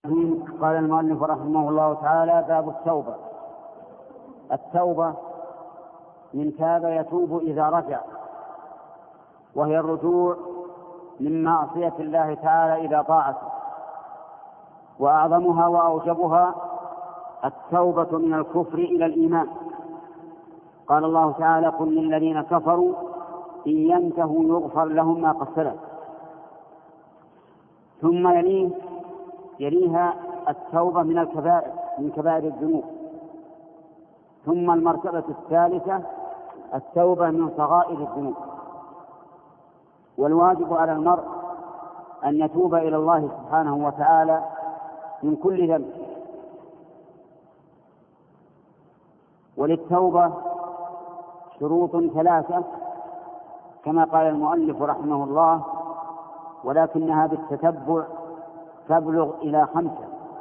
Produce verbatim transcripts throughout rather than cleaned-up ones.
قال المؤلف رحمه الله تعالى: باب التوبة. التوبة من تاب يتوب إذا رجع، وهي الرجوع من معصية الله تعالى إلى طاعته، وأعظمها وأوجبها التوبة من الكفر إلى الإيمان. قال الله تعالى: قل للذين كفروا إن ينتهوا يغفر لهم ما قد سلف. ثم يليه يليها التوبة من الكبائر من كبائر الذنوب. ثم المرتبة الثالثة التوبة من صغائر الذنوب. والواجب على المرء أن يتوب إلى الله سبحانه وتعالى من كل ذنب. وللتوبة شروط ثلاثة كما قال المؤلف رحمه الله، ولكنها بالتتبع تبلغ إلى خمسة.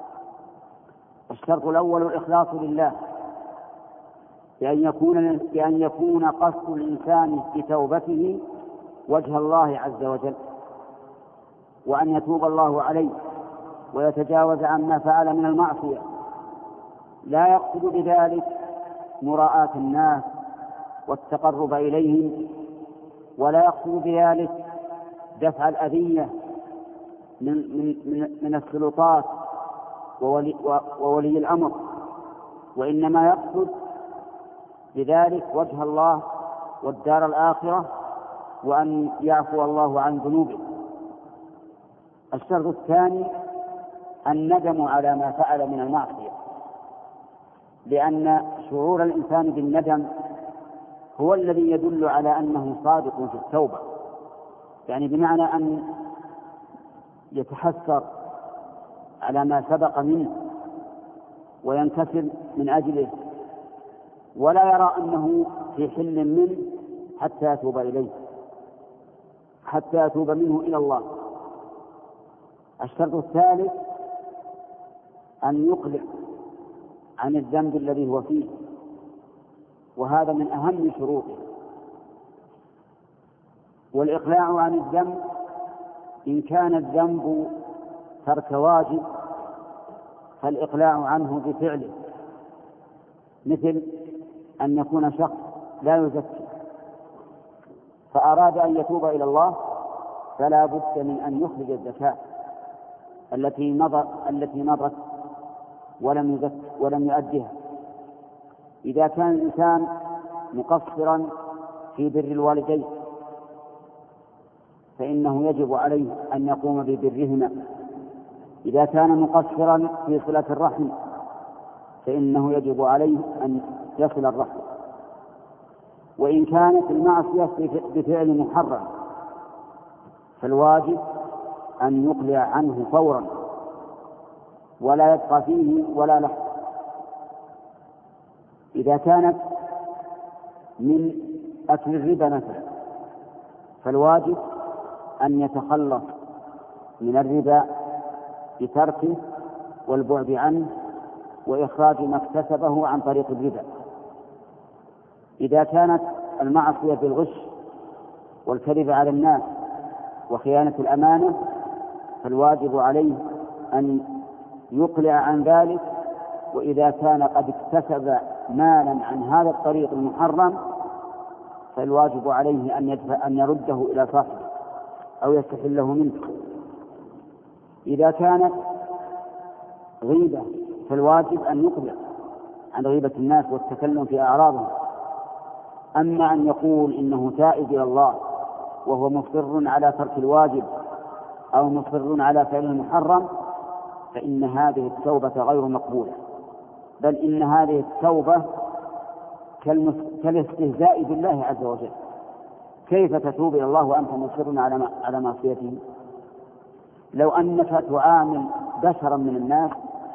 الشرط الأول الإخلاص لله، بأن يكون بأن يكون قصد الإنسان في توبته وجه الله عز وجل، وأن يتوب الله عليه ويتجاوز عما فعل من المعصية، لا يقصد بذلك مراءاة الناس والتقرب إليهم، ولا يقصد بذلك دفع الأذية من, من, من, من السلطات وولي, وولي الأمر، وإنما يقصد بذلك وجه الله والدار الآخرة، وأن يعفو الله عن ذنوبه. الشرط الثاني الندم على ما فعل من المعصية، لأن شعور الإنسان بالندم هو الذي يدل على أنه صادق في التوبة، يعني بمعنى أن يتحسر على ما سبق منه وينكسر من أجله، ولا يرى أنه في حل منه حتى يتوب إليه، حتى يتوب منه إلى الله. الشرط الثالث أن يقلع عن الذنب الذي هو فيه، وهذا من أهم شروطه. والإقلاع عن الذنب إن كان الذنب ترك واجب فالإقلاع عنه بفعله، مثل أن يكون شخص لا يزكي فأراد أن يتوب إلى الله، فلا بد من أن يخرج الزكاة التي مضت التي مضت ولم يزكي ولم يؤدها. إذا كان الإنسان مقصرا في بر الوالدين فإنه يجب عليه أن يقوم ببرهما. إذا كان مقصرا في صلة الرحم فإنه يجب عليه أن يصل الرحم. وإن كانت المعصية بفعل محرم فالواجب أن يقلع عنه فورا ولا يبقى فيه ولا لحظة. إذا كانت من أكل الربا مثلا فالواجب أن يتخلص من الربا بتركه والبعد عنه وإخراج ما اكتسبه عن طريق الربا. إذا كانت المعصية بالغش والكذب على الناس وخيانة الأمانة فالواجب عليه أن يقلع عن ذلك. وإذا كان قد اكتسب مالا عن هذا الطريق المحرم فالواجب عليه أن يدفع أن يرده إلى صاحبه أو يستحله منه. إذا كانت غيبة فالواجب أن يقلع عن غيبة الناس والتكلم في أعراضهم. أما أن يقول إنه تائب إلى الله وهو مصر على ترك الواجب أو مصر على فعل المحرم فإن هذه التوبة غير مقبولة، بل إن هذه التوبة كالاستهزاء بالله عز وجل. كيف تتوب إلى الله وأنت مصر على معصيته؟ لو أنك تعامل بشرا من الناس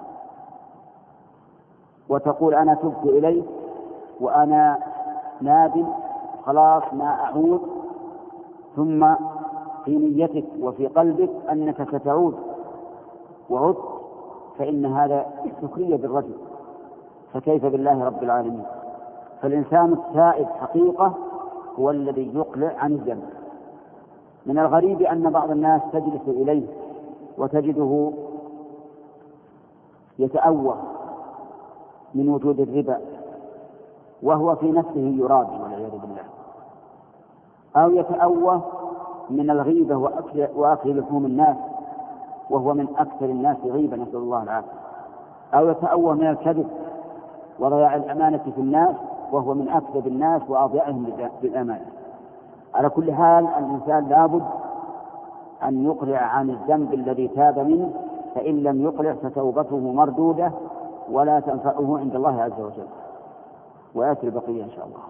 وتقول أنا تبت إليه وأنا نادم خلاص ما أعود، ثم في نيتك وفي قلبك أنك ستعود وعدت، فإن هذا سخرية بالرجل، فكيف بالله رب العالمين؟ فالإنسان التائب حقيقة هو الذي يقلع عن الذنب. من الغريب أن بعض الناس تجلس إليه وتجده يتأوه من وجود الربا وهو في نفسه يراد والعياذ بالله، أو يتأوه من الغيبة وأكل, وأكل لحوم الناس وهو من أكثر الناس غيبة، نسأل الله العافية، أو يتأوه من الكذب وضياع الأمانة في الناس وهو من أكذب الناس وأضيعهم بالأمانة. على كل حال الإنسان لابد أن يقلع عن الذنب الذي تاب منه، فإن لم يقلع فتوبته مردودة ولا تنفعه عند الله عز وجل. ويأتي البقية إن شاء الله.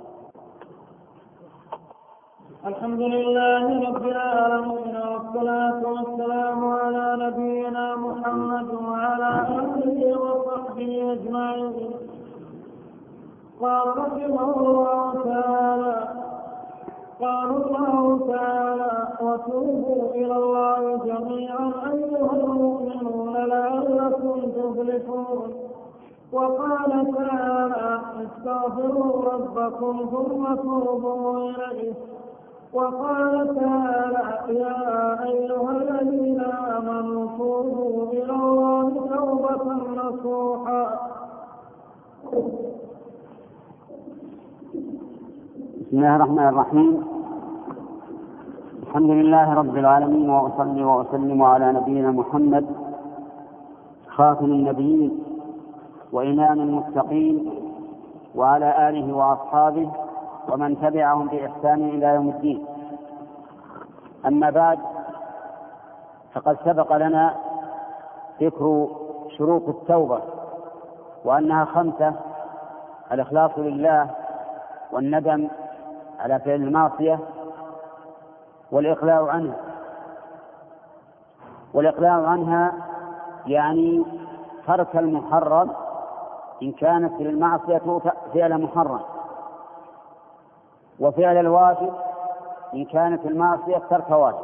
الحمد لله رب العالمين، والصلاة والسلام على نبينا محمد وعلى آله وصحبه أجمعين. قال رحمه الله تعالى: قال الله تعالى: وتوبوا إلى الله جميعا أيها المؤمنون لعلكم تفلحون. وقال تعالى: استغفروا ربكم ثم توبوا إليه. وقال تعالى: يا أيها الذين آمنوا توبوا إلى الله توبة نصوحا. بسم الله الرحمن الرحيم. الحمد لله رب العالمين، وأصلي وأسلم على نبينا محمد خاتم النبيين وإمام المتقين، وعلى آله وأصحابه ومن تبعهم بإحسان إلى يوم الدين. أما بعد، فقد سبق لنا ذكر شروط التوبة وأنها خمسة: الإخلاص لله، والندم على فعل المعصية، والإقلاع عنها. والإقلاع عنها يعني ترك المحرم إن كانت للمعصية فعل محرم، وفعل الواجب إن كانت المعصية ترك واجب.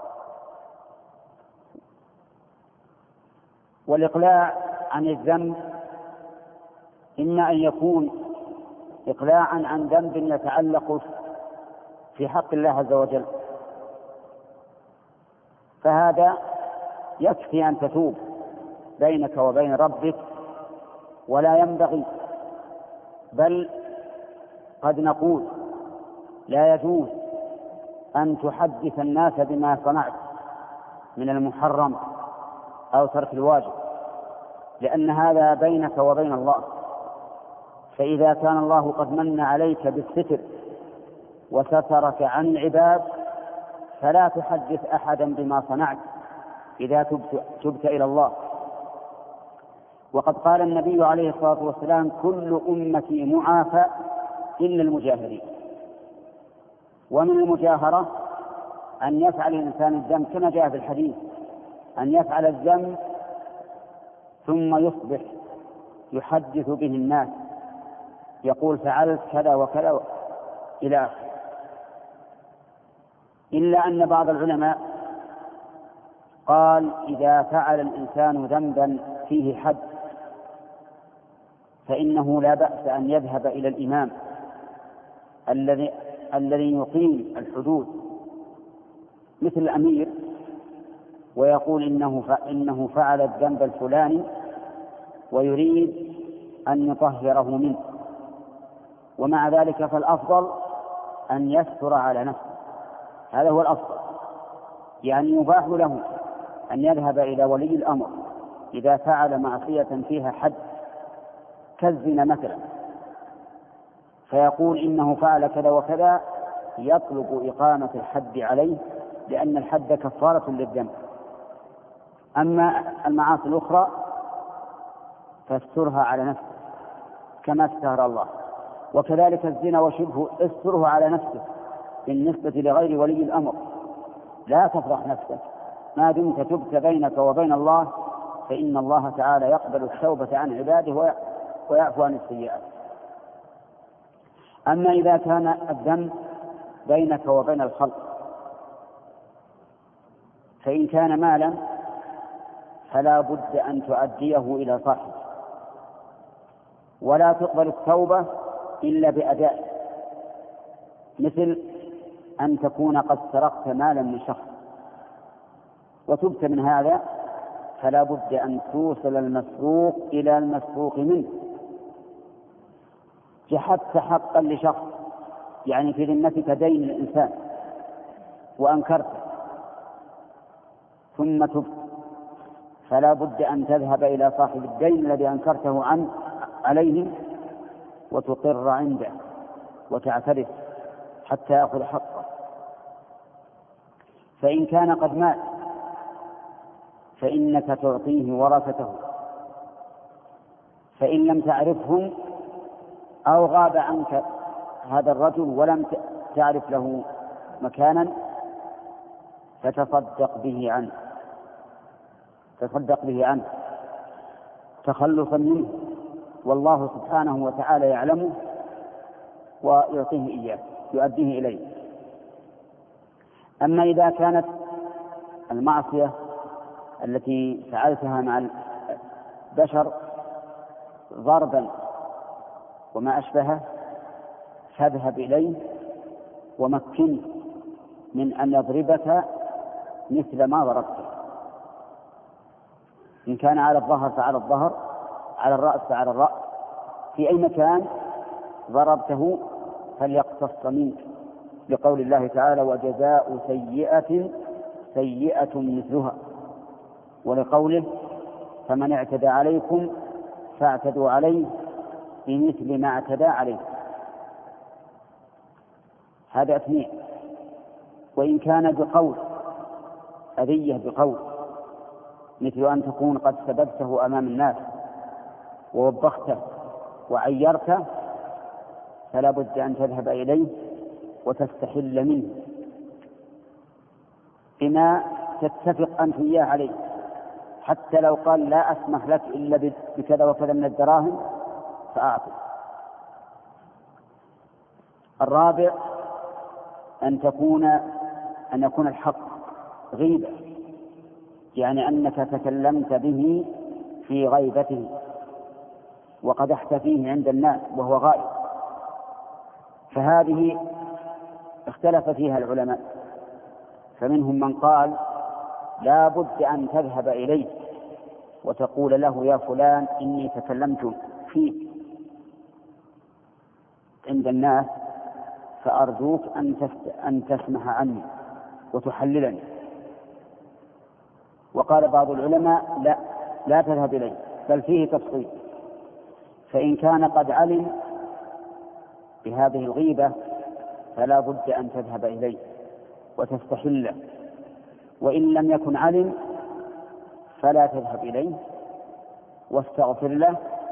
والإقلاع عن الذنب إما أن يكون إقلاعا عن ذنب يتعلق في حق الله عز وجل، فهذا يكفي أن تتوب بينك وبين ربك، ولا ينبغي، بل قد نقول لا يجوز أن تحدث الناس بما صنعت من المحرم أو ترك الواجب، لأن هذا بينك وبين الله. فإذا كان الله قد من عليك بالستر وسترك عن العباد، فلا تحدث أحدا بما صنعت إذا تبت, تبت إلى الله. وقد قال النبي عليه الصلاة والسلام: كل أمتي معافى إلا المجاهرين. ومن المجاهرة أن يفعل الإنسان الذنب كما جاء في الحديث، أن يفعل الذنب ثم يصبح يحدث به الناس، يقول فعلت كذا وكذا إلى آخره. إلا أن بعض العلماء قال: إذا فعل الإنسان ذنبا فيه حد فإنه لا بأس أن يذهب إلى الإمام الذي الذي يقيم الحدود مثل الأمير، ويقول إنه إنه فعل الذنب الفلاني ويريد أن يطهره منه. ومع ذلك فالأفضل أن يستر على نفسه، هذا هو الأفضل. يعني يباح له أن يذهب إلى ولي الأمر إذا فعل معصية فيها حد كالزنا مثلا، فيقول إنه فعل كذا وكذا، يطلب إقامة الحد عليه، لأن الحد كفارة للذنب. أما المعاصي الأخرى فاسترها على نفسه كما استهر الله. وكذلك الزنا وشبهه استره على نفسه بالنسبة لغير ولي الأمر، لا تفضح نفسك ما دمت تبت بينك وبين الله، فإن الله تعالى يقبل التوبة عن عباده ويعفو عن السيئات. أما إذا كان الذنب بينك وبين الخلق، فإن كان مالا فلا بد أن تؤديه إلى صاحبه، ولا تقبل التوبة إلا بأداء، مثل أن تكون قد سرقت مالا من شخص وتبت من هذا، فلا بد أن توصل المسروق إلى المسروق منه. جحدت حقا لشخص، يعني في ذمتك دين الإنسان وأنكرته ثم تبت، فلا بد أن تذهب إلى صاحب الدين الذي أنكرته عنه عليه وتقر عنده وتعترف حتى يأخذ حقه. فإن كان قد مات فإنك تعطيه ورثته، فإن لم تعرفهم أو غاب عنك هذا الرجل ولم تعرف له مكانا فتصدق به عنه تصدق به عنه تخلصا منه، والله سبحانه وتعالى يعلمه ويعطيه إياه يؤديه إليه. أما إذا كانت المعصية التي فعلتها مع البشر ضربا وما أشبهه فاذهب إليه ومكنه من أن يضربك مثل ما ضربته، إن كان على الظهر فعلى الظهر، على الرأس فعلى الرأس، في أي مكان ضربته فليقتص منك، لقول الله تعالى وجزاء سيئة سيئة مثلها، ولقوله فمن اعتدى عليكم فاعتدوا عليه بمثل ما اعتدى عليه. هذا اثنين. وإن كان بقول أذية بقول مثل أن تكون قد سببته أمام الناس ووبخته وعيرته فلا بد أن تذهب إليه وتستحل منه بما تتفق أنت إياه عليه، حتى لو قال لا أسمح لك إلا بكذا وكذا من الدراهم فأعطي. الرابع أن تكون أن يكون الحق غيبة، يعني أنك تكلمت به في غيبته وقدحت فيه عند الناس وهو غائب، فهذه اختلف فيها العلماء، فمنهم من قال لا بد أن تذهب إليه وتقول له يا فلان إني تكلمت فيك عند الناس فأرجوك أن تسمح عني وتحللني. وقال بعض العلماء لا لا تذهب إليه، بل فيه تفصيل، فإن كان قد علم بهذه الغيبة فلا بد أن تذهب إليه وتستحله، وإن لم يكن علم فلا تذهب إليه واستغفر له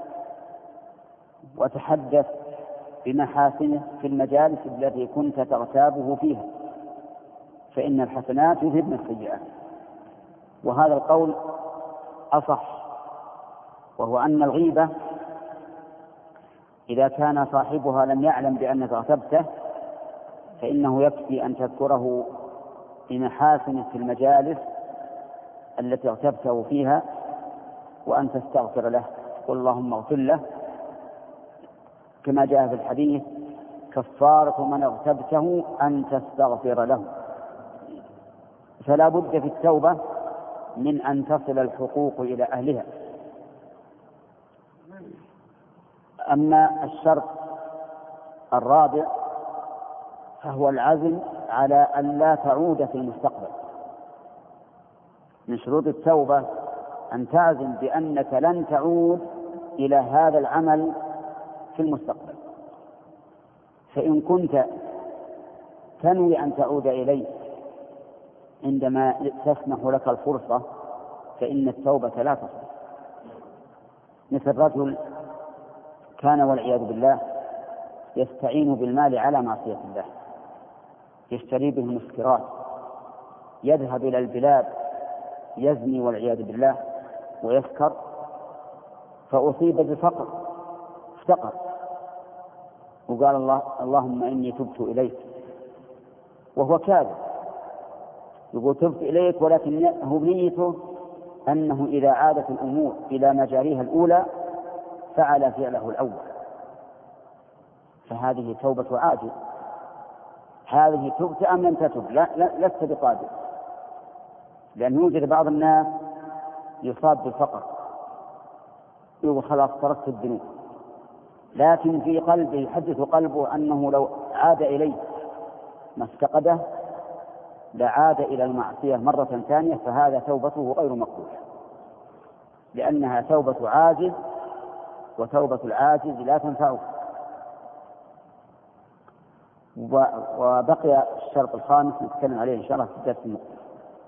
وتحدث بمحاسنه في المجالس التي كنت تغتابه فيها، فإن الحسنات يذهبن السيئات. وهذا القول أصح، وهو أن الغيبة إذا كان صاحبها لم يعلم بأنك اغتبته فإنه يكفي أن تذكره بمحاسنه في المجالس التي اغتبته فيها وأن تستغفر له، قل اللهم اغفر له، كما جاء في الحديث كفارة من اغتبته أن تستغفر له. فلا بد في التوبة من أن تصل الحقوق إلى أهلها. أما الشرط الرابع فهو العزم على أن لا تعود في المستقبل. من شروط التوبة أن تعزم بأنك لن تعود إلى هذا العمل في المستقبل، فإن كنت تنوي أن تعود إليه عندما تسمح لك الفرصة فإن التوبة لا تصح. مثل رجل كان والعياذ بالله يستعين بالمال على معصية الله، يشتري به المسكرات، يذهب إلى البلاد يزني والعياذ بالله ويسكر، فأصيب بفقر افتقر وقال الله اللهم إني تبت إليك، وهو كاذب يقول تبت إليك، ولكن هو نيته أنه إذا عادت الأمور إلى مجاريها الأولى فعل فعله الأول، فهذه توبة عاجل. هذه تبت أم لم تتب؟ لا, لا لست بقادر، لأن يوجد بعض الناس يصاب بالفقر يقول خلاص تركت الذنوب، لكن في قلبه يحدث قلبه أنه لو عاد إليه ما افتقده لعاد إلى المعصية مرة ثانية، فهذا توبته غير مقبولة، لأنها توبة عاجز، وتوبة العاجز لا تنفعه. وبقي الشرط الخامس نتكلم عليه إن شاء الله في الدرس المقبل.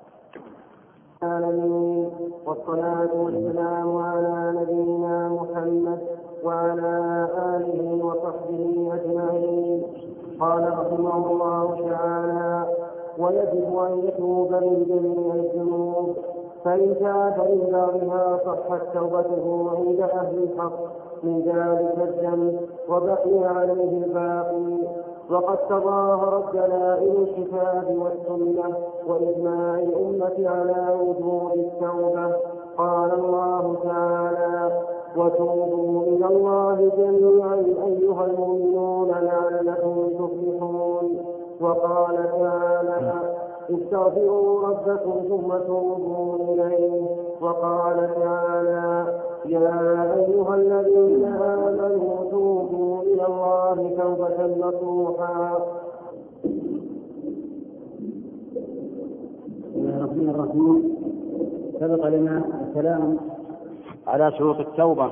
العالمين، والصلاة والسلام على نبينا محمد وعلى آله وصحبه أجمعين. قال رحمه الله تعالى: ويجب أن يتوب من جميع الذنوب، فإن تاب من بعضها صحت توبته عند أهل الحق من ذلك الذنب وبقي عليه الباقي. وقد تظاهرت دلائل الكتاب والسنة وإجماع الأمة على وجوب التوبة. قال الله تعالى: وتوبوا إلى الله جميعا أيها المؤمنون لعلكم تفلحون. وقال تعالى: استغفروا ربكم ثم توبوا إليه. وقال تعالى: يا أيها الذين آمنوا توبوا إلى الله توبة نصوحا. بسم الله الرحمن الرحيم. سبق لنا الكلام على شروط التوبة،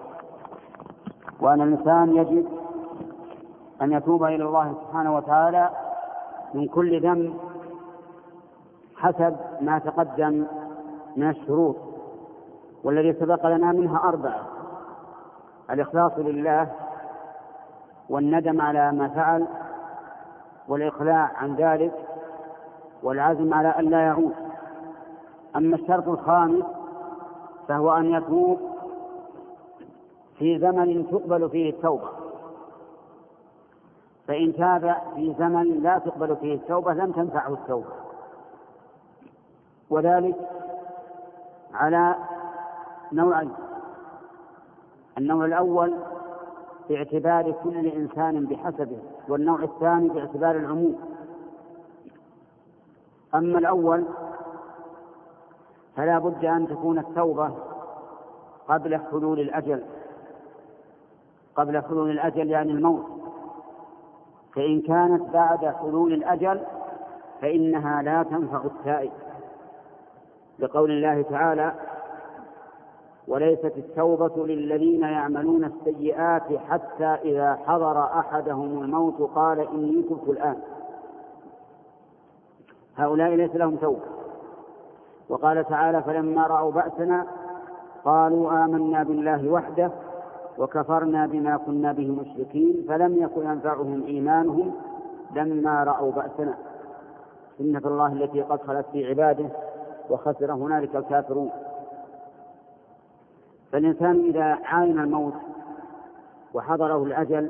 وأن الإنسان يجب أن يتوب إلى الله سبحانه وتعالى من كل ذنب حسب ما تقدم من الشروط، والذي سبق لنا منها أربعة: الإخلاص لله، والندم على ما فعل، والإقلاع عن ذلك، والعزم على أن لا يعود. أما الشرط الخامس فهو أن يتوب في زمن تقبل فيه التوبة، فإن تاب في زمن لا تقبل فيه التوبة لم تنفعه التوبة، وذلك على نوعين: النوع الأول باعتبار كل إنسان بحسبه، والنوع الثاني باعتبار العموم. أما الأول فلا بد أن تكون التوبة قبل حلول الأجل، قبل حلول الأجل يعني الموت، فإن كانت بعد حلول الأجل فإنها لا تنفع التائب، لقول الله تعالى: وليست التوبة للذين يعملون السيئات حتى إذا حضر أحدهم الموت قال إني تبت الآن. هؤلاء ليس لهم توبة. وقال تعالى: فلما رأوا بأسنا قالوا آمنا بالله وحده وكفرنا بما كنا به مشركين فلم يكن ينفعهم إيمانهم لما رأوا بأسنا سنة الله التي قد خلت في عباده وخسر هنالك الكافرون. فالإنسان إذا عاين الموت وحضره الأجل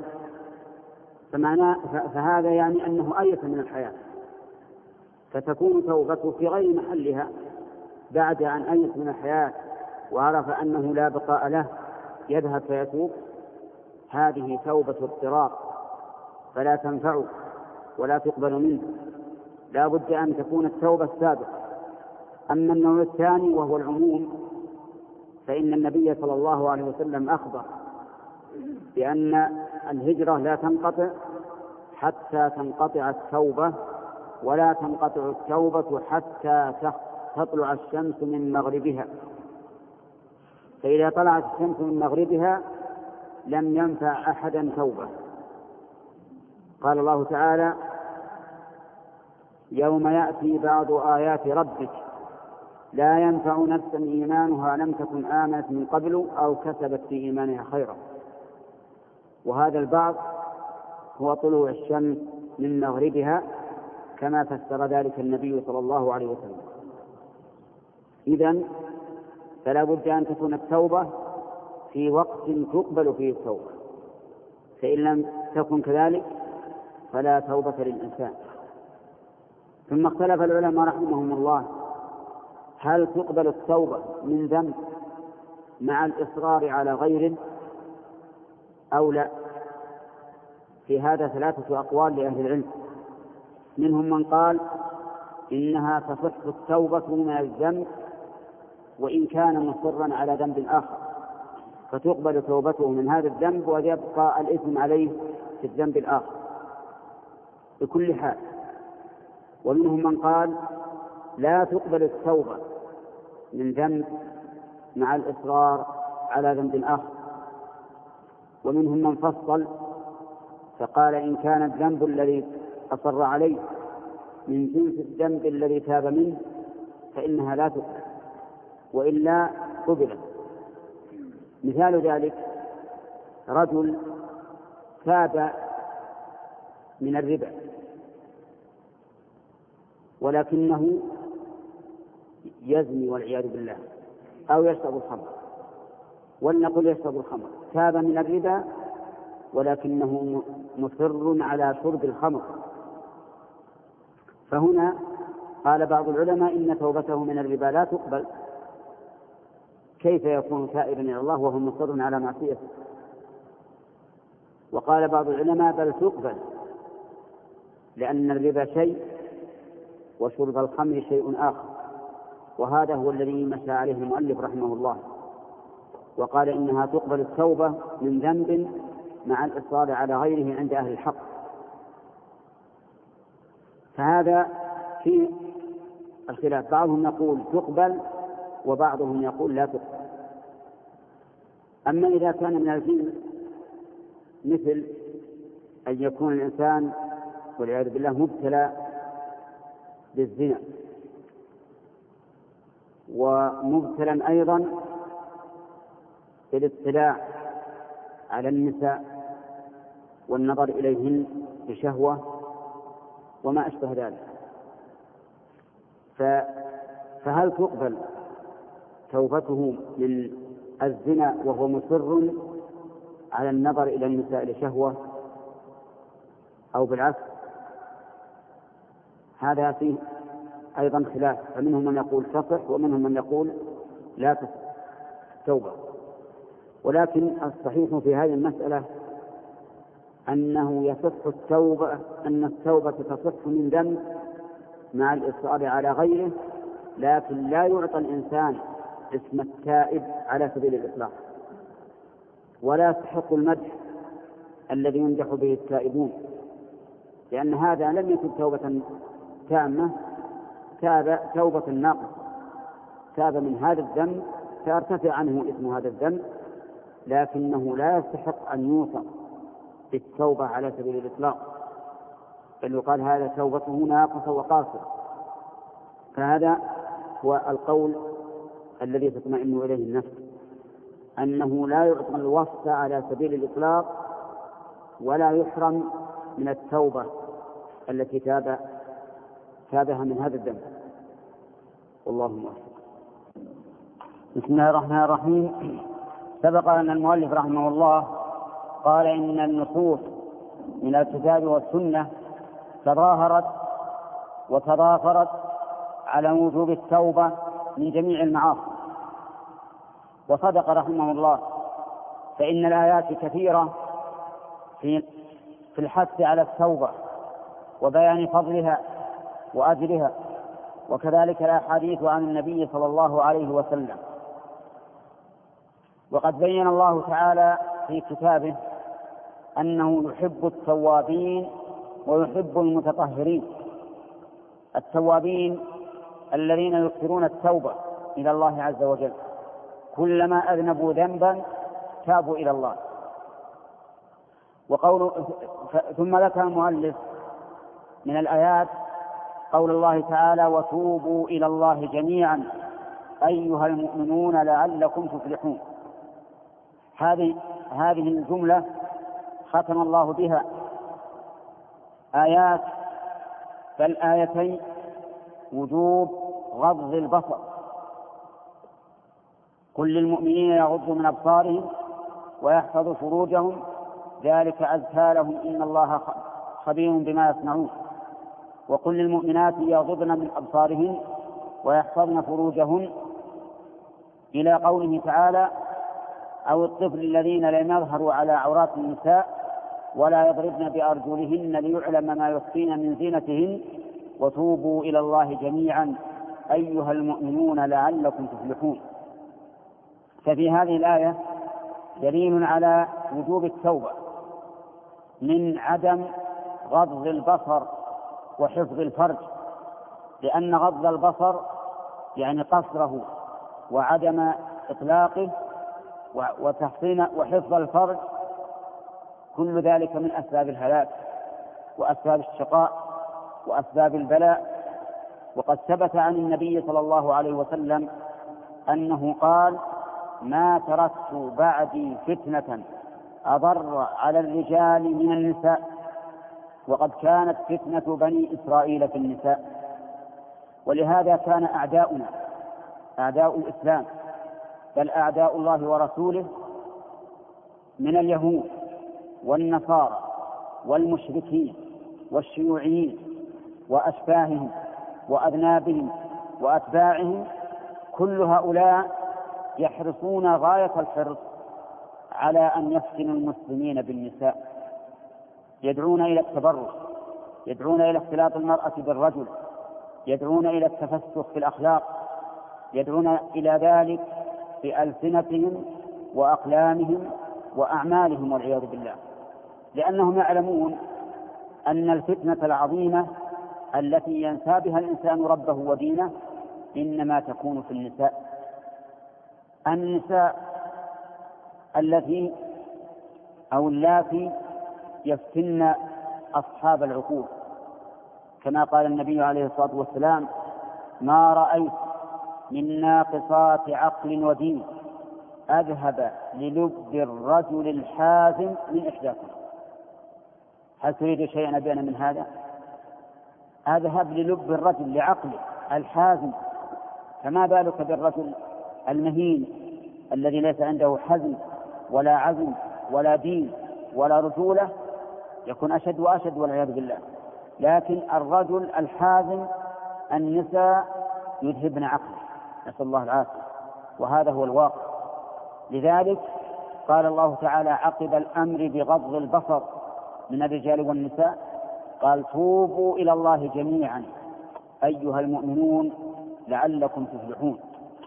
فهذا يعني أنه أيس من الحياة، فتكون توبته في غير محلها. بعد أن أيس من الحياة وعرف أنه لا بقاء له يذهب فيتوب، هذه توبة اضطرار فلا تنفع ولا تقبل منه، لا بد أن تكون التوبة السابقة. أما النوع الثاني وهو العموم فإن النبي صلى الله عليه وسلم أخبر بأن الهجرة لا تنقطع حتى تنقطع التوبة، ولا تنقطع التوبة حتى تطلع الشمس من مغربها، فإذا طلعت الشمس من مغربها لم ينفع أحدا توبة. قال الله تعالى: يوم يأتي بعض آيات ربك لا ينفع نفسا إيمانها لم تكن آمنت من قبل أو كسبت في إيمانها خيرا. وهذا البعض هو طلوع الشمس من مغربها كما فسر ذلك النبي صلى الله عليه وسلم. إذن فلا بد أن تكون التوبة في وقت تقبل فيه التوبة، فإن لم تكن كذلك فلا توبة للإنسان. ثم اختلف العلماء رحمهم الله هل تقبل التوبة من ذنب مع الإصرار على غيره أو لا. في هذا ثلاثة أقوال لأهل العلم، منهم من قال إنها تصح التوبة من الذنب وإن كان مصرا على ذنب آخر، فتقبل توبته من هذا الذنب ويبقى الإثم عليه في الذنب الآخر بكل حال. ومنهم من قال لا تقبل التوبة من ذنب مع الإصرار على ذنب آخر. ومنهم من فصل فقال إن كان الذنب الذي أصر عليه من جنس الذنب الذي تاب منه فإنها لا تقبل، وإلا قبلت. مثال ذلك رجل تاب من الربا ولكنه يزني والعياذ بالله أو يشرب الخمر، ولنقل يشرب الخمر، تاب من الربا ولكنه مصر على شرب الخمر، فهنا قال بعض العلماء إن توبته من الربا لا تقبل، كيف يكون تائبا إلى الله وهو مصر على معصيته؟ وقال بعض العلماء بل تقبل، لأن الربا شيء وشرب الخمر شيء آخر، وهذا هو الذي مشى عليه المؤلف رحمه الله، وقال إنها تقبل التوبة من ذنب مع الإصرار على غيره عند أهل الحق. فهذا في الخلاف، بعضهم يقول تقبل وبعضهم يقول لا تقبل. أما إذا كان من الجنس مثل أن يكون الإنسان والعياذ بالله مبتلى بالزنا ومبتلى أيضا بالاطلاع على النساء والنظر إليهن بشهوة وما أشبه ذلك، فهل تقبل توبته من الزنا وهو مصر على النظر إلى النساء لشهوة أو بالعكس؟ هذا فيه أيضا خلاف، فمنهم من يقول تصح ومنهم من يقول لا تصح التوبة. ولكن الصحيح في هذه المسألة أنه يصح التوبة، أن التوبة تصح من ذنب مع الإصرار على غيره، لكن لا يعطى الإنسان اسم التائب على سبيل الإطلاق، ولا يستحق المدح الذي يمدح به التائبون، لأن هذا لم يكن توبة تامة، تاب توبة ناقصة، تاب من هذا الذنب فيرتفع عنه اسم هذا الذنب، لكنه لا يستحق أن يوصف بالتوبة على سبيل الإطلاق، بل يقال هذا توبته ناقصة وقاصرة. فهذا هو القول الذي تطمئن إليه النفس، أنه لا يعطى الوصف على سبيل الإطلاق ولا يحرم من التوبة التي تاب تابها من هذا الذنب. والله موفق. بسم الله الرحمن الرحيم. سبق أن المؤلف رحمه الله قال إن النصوص من الكتاب والسنة تظاهرت وتضافرت على وجوب التوبة من جميع المعاصي، وصدق رحمه الله، فإن الآيات كثيرة في في الحث على التوبة وبيان فضلها وأجرها، وكذلك الأحاديث عن النبي صلى الله عليه وسلم. وقد بين الله تعالى في كتابه أنه يحب التوابين ويحب المتطهرين. التوابين الذين يكثرون التوبة إلى الله عز وجل، كلما أذنبوا ذنبا تابوا إلى الله. وقول ثم ذكر المؤلف من الآيات قول الله تعالى وتوبوا إلى الله جميعا أيها المؤمنون لعلكم تفلحون. هذه هذه الجملة ختم الله بها آيات بل آيتين وجوب غض البصر، قل للمؤمنين يغضوا من أبصارهم ويحفظوا فروجهم ذلك أزكى لهم إن الله خبير بما يصنعون، وقل للمؤمنات يغضضن من أبصارهن ويحفظن فروجهن إلى قوله تعالى أو الطفل الذين لم يظهروا على عورات النساء ولا يضربن بأرجلهن ليعلم ما يخفين من زينتهن وتوبوا إلى الله جميعا أيها المؤمنون لعلكم تفلحون. ففي هذه الآية دليل على وجوب التوبة من عدم غض البصر وحفظ الفرج، لأن غض البصر يعني قصره وعدم إطلاقه وتحصين وحفظ الفرج، كل ذلك من أسباب الهلاك وأسباب الشقاء وأسباب البلاء. وقد ثبت عن النبي صلى الله عليه وسلم أنه قال: ما تركت بعدي فتنة أضر على الرجال من النساء. وقد كانت فتنة بني إسرائيل في النساء. ولهذا كان أعداؤنا أعداء الإسلام بل أعداء الله ورسوله من اليهود والنصارى والمشركين والشيوعيين وأشباههم وأذنابهم وأتباعهم، كل هؤلاء يحرصون غاية الحرص على أن يفتنوا المسلمين بالنساء، يدعون إلى التبرج، يدعون إلى اختلاط المرأة بالرجل، يدعون إلى التفسخ في الأخلاق، يدعون إلى ذلك بألسنتهم وأقلامهم وأعمالهم والعياذ بالله، لأنهم يعلمون أن الفتنة العظيمة التي ينسى بها الإنسان ربه ودينه إنما تكون في النساء. النساء التي أو اللاتي يفتن أصحاب العقول، كما قال النبي عليه الصلاة والسلام: ما رأيت من ناقصات عقل ودين أذهب للب الرجل الحازم من إحداكم. هل تريد شيئا أبين من هذا؟ أذهب للب الرجل لعقله الحازم، فما بالك بالرجل المهين الذي ليس عنده حزم ولا عزم ولا دين ولا رجولة، يكون أشد وأشد والعياذ بالله. لكن الرجل الحازم النساء يذهبن عقله، نسأل الله العافية، وهذا هو الواقع. لذلك قال الله تعالى عقب الأمر بغض البصر من الرجال والنساء: قال: توبوا إلى الله جميعا أيها المؤمنون لعلكم تفلحون.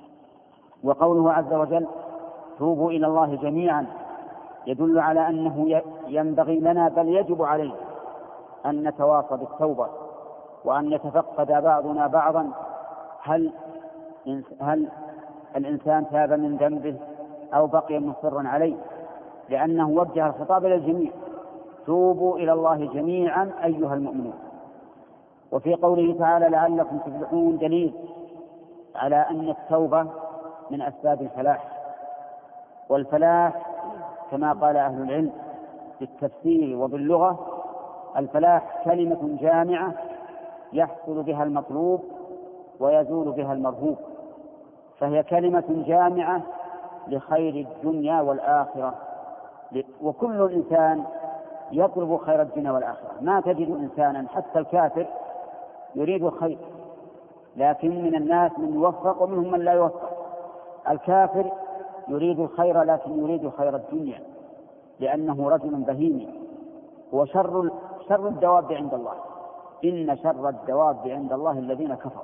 وقوله عز وجل: توبوا إلى الله جميعا، يدل على أنه ينبغي لنا بل يجب علينا أن نتواصى بالتوبة، وأن يتفقد بعضنا بعضا هل هل الإنسان تاب من ذنبه أو بقي مصرا عليه، لأنه وجه الخطاب إلى الجميع: توبوا إلى الله جميعا أيها المؤمنون. وفي قوله تعالى لعلكم تفلحون دليل على أن التوبة من أسباب الفلاح. والفلاح كما قال أهل العلم بالتفسير وباللغة: الفلاح كلمة جامعة يحصل بها المطلوب ويزول بها المرهوب، فهي كلمة جامعة لخير الدنيا والآخرة. وكل إنسان يطلب خير الدنيا والآخرة، ما تجد إنسانا حتى الكافر يريد الخير، لكن من الناس من يوفق ومنهم من لا يوفق. الكافر يريد الخير لكن يريد خير الدنيا، لأنه رجل بهيمي. هو شر شر الدواب عند الله. إن شر الدواب عند الله الذين كفروا.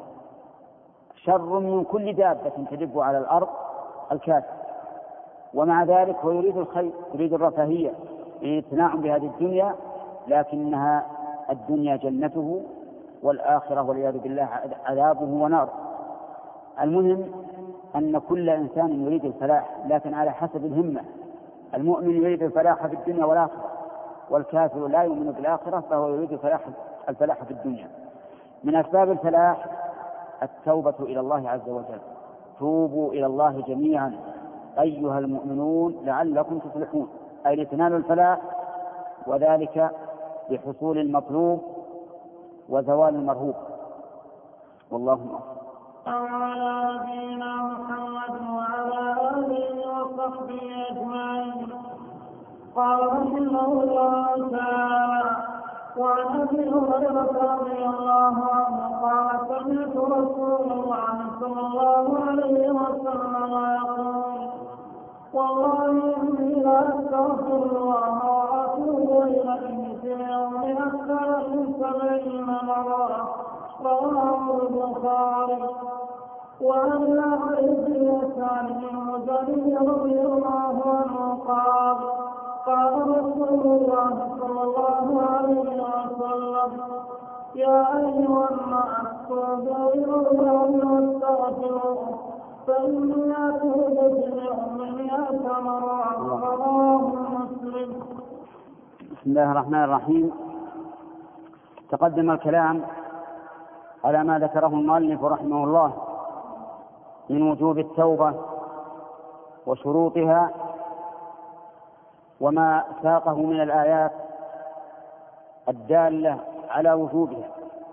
شر من كل دابة تدب على الأرض الكافر، ومع ذلك هو يريد الخير، يريد الرفاهية، يريد التناعم بهذه الدنيا، لكنها الدنيا جنته والآخرة والعياذ بالله عذابه ونار. المهم أن كل إنسان يريد الفلاح، لكن على حسب الهمة. المؤمن يريد الفلاح في الدنيا والآخرة، والكافر لا يؤمن بالآخرة فهو يريد الفلاح الفلاح في الدنيا. من أسباب الفلاح التوبة إلى الله عز وجل: توبوا إلى الله جميعا أيها المؤمنون لعلكم تفلحون، أي لتنالوا الفلاح، وذلك بحصول المطلوب وزوال المرهوب. والله أكبر. على نبينا محمد وعلى آله وصحبه أجمعين. قال رحمه الله تعالى: وعن أبي هريرة رضي الله عنه قال: سمعت رسول الله صلى الله عليه وسلم يقول: والله إني لأستغفر الله وأتوب إليه في اليوم أكثر من سبعين مرة. رواه البخاري. وعن حديث يسار بن زكريا رضي الله عنه قال قال رسول الله صلى الله عليه وسلم يا أيها الناس توبوا إلى الله واستغفروه فإني أتوب في اليوم مئة مرة. رواه مسلم. بسم الله الرحمن الرحيم. تقدم الكلام على ما ذكره المؤلف رحمه الله من وجوب التوبة وشروطها وما ساقه من الآيات الدالة على وجوبها.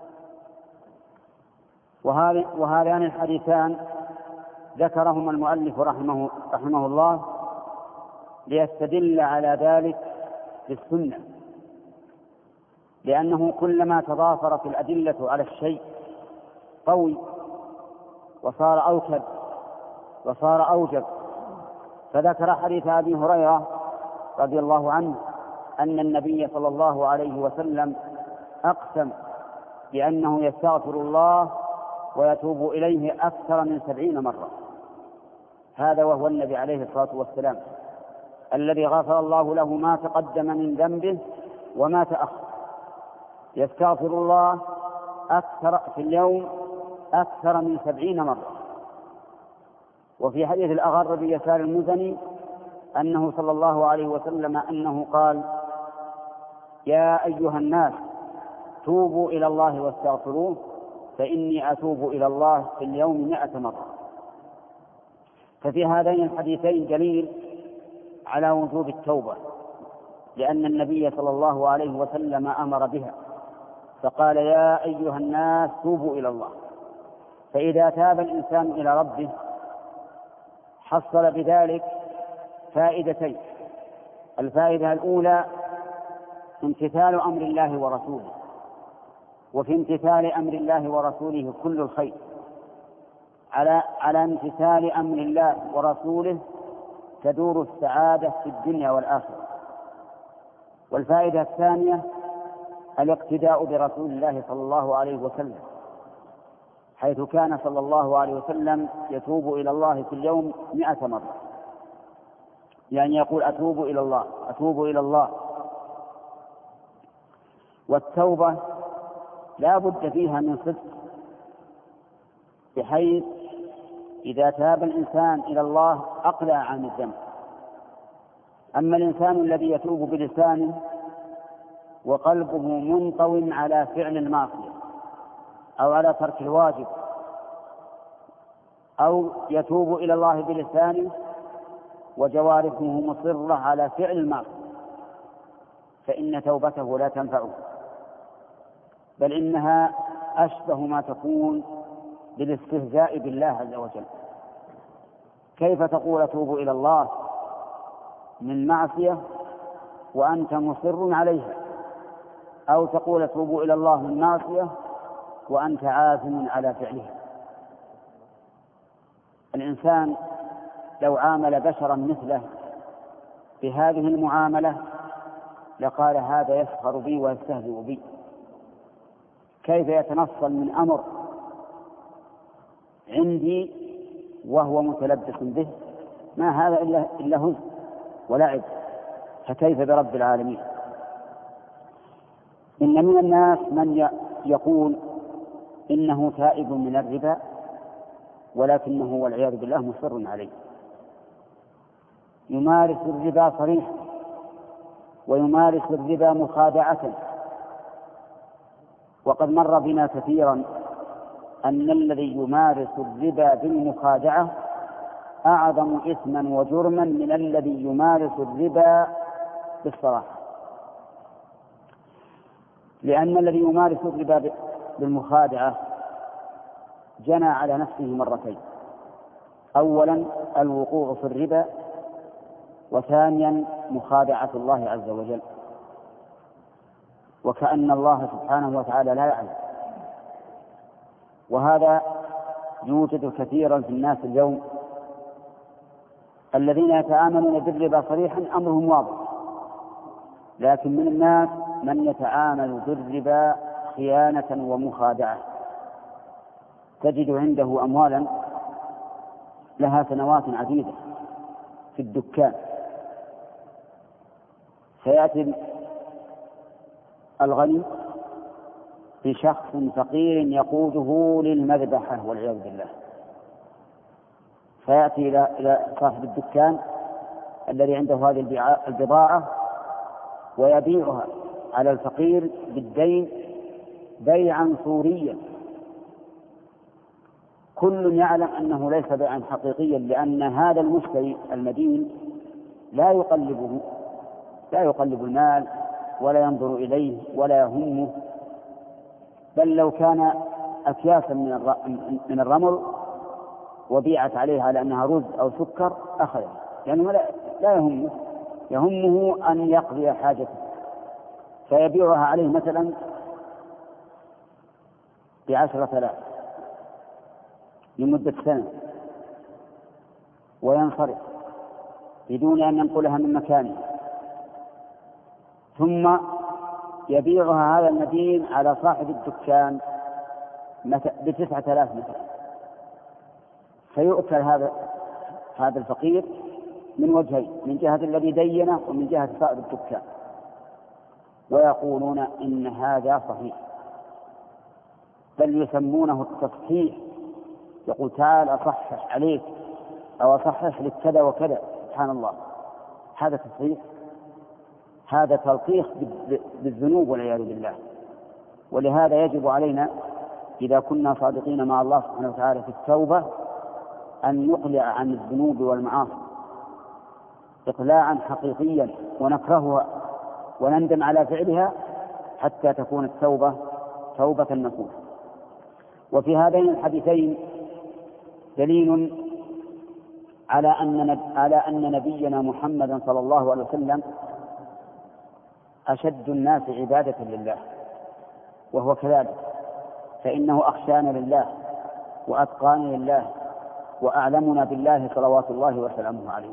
وهذان الحديثان ذكرهما المؤلف رحمه, رحمه الله ليستدل على ذلك بالسنة، لأنه كلما تضافرت الأدلة على الشيء قوي وصار أوكد وصار أوجب. فذكر حديث أبي هريرة رضي الله عنه أن النبي صلى الله عليه وسلم أقسم بأنه يستغفر الله ويتوب إليه أكثر من سبعين مرة. هذا وهو النبي عليه الصلاة والسلام الذي غفر الله له ما تقدم من ذنبه وما تأخر، يستغفر الله أكثر في اليوم أكثر من سبعين مرة. وفي حديث الأغر بيسار المزني أنه صلى الله عليه وسلم أنه قال يا أيها الناس توبوا إلى الله واستغفروه فإني أتوب إلى الله في اليوم مئة مرة. ففي هذين الحديثين دليل على وجوب التوبة، لأن النبي صلى الله عليه وسلم أمر بها فقال يا أيها الناس توبوا إلى الله. فإذا تاب الإنسان إلى ربه حصل بذلك فائدتين. الفائدة الأولى امتثال أمر الله ورسوله، وفي امتثال أمر الله ورسوله كل الخير. على على امتثال أمر الله ورسوله تدور السعادة في الدنيا والآخرة. والفائدة الثانية الاقتداء برسول الله صلى الله عليه وسلم، حيث كان صلى الله عليه وسلم يتوب إلى الله في اليوم مئة مرة، يعني يقول أتوب إلى الله أتوب إلى الله. والتوبة لا بد فيها من صدق، بحيث إذا تاب الإنسان إلى الله أقلع عن الذنب. أما الإنسان الذي يتوب بلسانه وقلبه منطوٍ على فعل المعصية أو على ترك الواجب، أو يتوب إلى الله بلسانه وجوارحه مصرة على فعل المعصية، فإن توبته لا تنفعه، بل إنها أشبه ما تكون بالاستهزاء بالله عز وجل. كيف تقول أتوب إلى الله من معصية وأنت مصر عليها، أو تقول أتوب إلى الله من معصية وأنت عازم على فعلها؟ الإنسان لو عامل بشرا مثله بهذه المعاملة لقال هذا يسخر بي ويستهزئ بي. كيف يتنصل من أمر عندي وهو متلبس به؟ ما هذا إلا, إلا هزء ولعب، فكيف برب العالمين؟ إن من الناس من يقول إنه تائب من الربا ولكنه والعياذ بالله مصر عليه، يمارس الربا صريحا ويمارس الربا مخادعة. وقد مر بنا كثيرا أن الذي يمارس الربا بالمخادعة أعظم إثما وجرما من الذي يمارس الربا بالصراحة، لأن الذي يمارس الربا بالمخادعة جنى على نفسه مرتين: أولا الوقوع في الربا، وثانيا مخادعة الله عز وجل، وكأن الله سبحانه وتعالى لا يعلم. وهذا يوجد كثيرا في الناس اليوم، الذين يتعاملون بالربا صريحا أمرهم واضح، لكن من الناس من يتعامل بالربا خيانة ومخادعة. تجد عنده أموالا لها سنوات عديدة في الدكان، فيأتي الغني بشخص فقير يقوده للمذبحة والعياذ بالله، فيأتي إلى صاحب الدكان الذي عنده هذه البضاعة ويبيعها على الفقير بالدين بيعا صوريا. كل يعلم أنه ليس بيعا حقيقيا، لأن هذا المشتري المدين لا يقلبه، لا يقلب المال ولا ينظر إليه ولا يهمه، بل لو كان أكياسا من الرمل وبيعت عليه على أنها رز أو سكر أخذه، لأنه يعني لا يهمه، يهمه أن يقضي حاجته، فيبيعها عليه مثلا بعشرة آلاف لمدة سنة وينصرف بدون أن ينقلها من مكانه، ثم يبيعها هذا المدين على صاحب الدكان بتسعة آلاف مثلا، فيؤكل هذا هذا الفقير من وجهين، من جهة الذي دينه ومن جهة صاحب الدكان، ويقولون إن هذا صحيح، بل يسمونه التصحيح، يقول تعال أصحح عليك أو أصحح لك كذا وكذا. سبحان الله، هذا تصحيح، هذا تلطيخ بالذنوب والعياذ بالله. ولهذا يجب علينا إذا كنا صادقين مع الله سبحانه وتعالى في التوبة أن نقلع عن الذنوب والمعاصي إقلاعا حقيقيا ونكرهها ونندم على فعلها حتى تكون التوبة توبة نصوح. وفي هذين الحديثين دليل على أن على أن نبينا محمدا صلى الله عليه وسلم أشد الناس عبادة لله، وهو كذلك، فإنه أخشانا لله وأتقانا لله وأعلمنا بالله صلوات الله وسلامه عليه.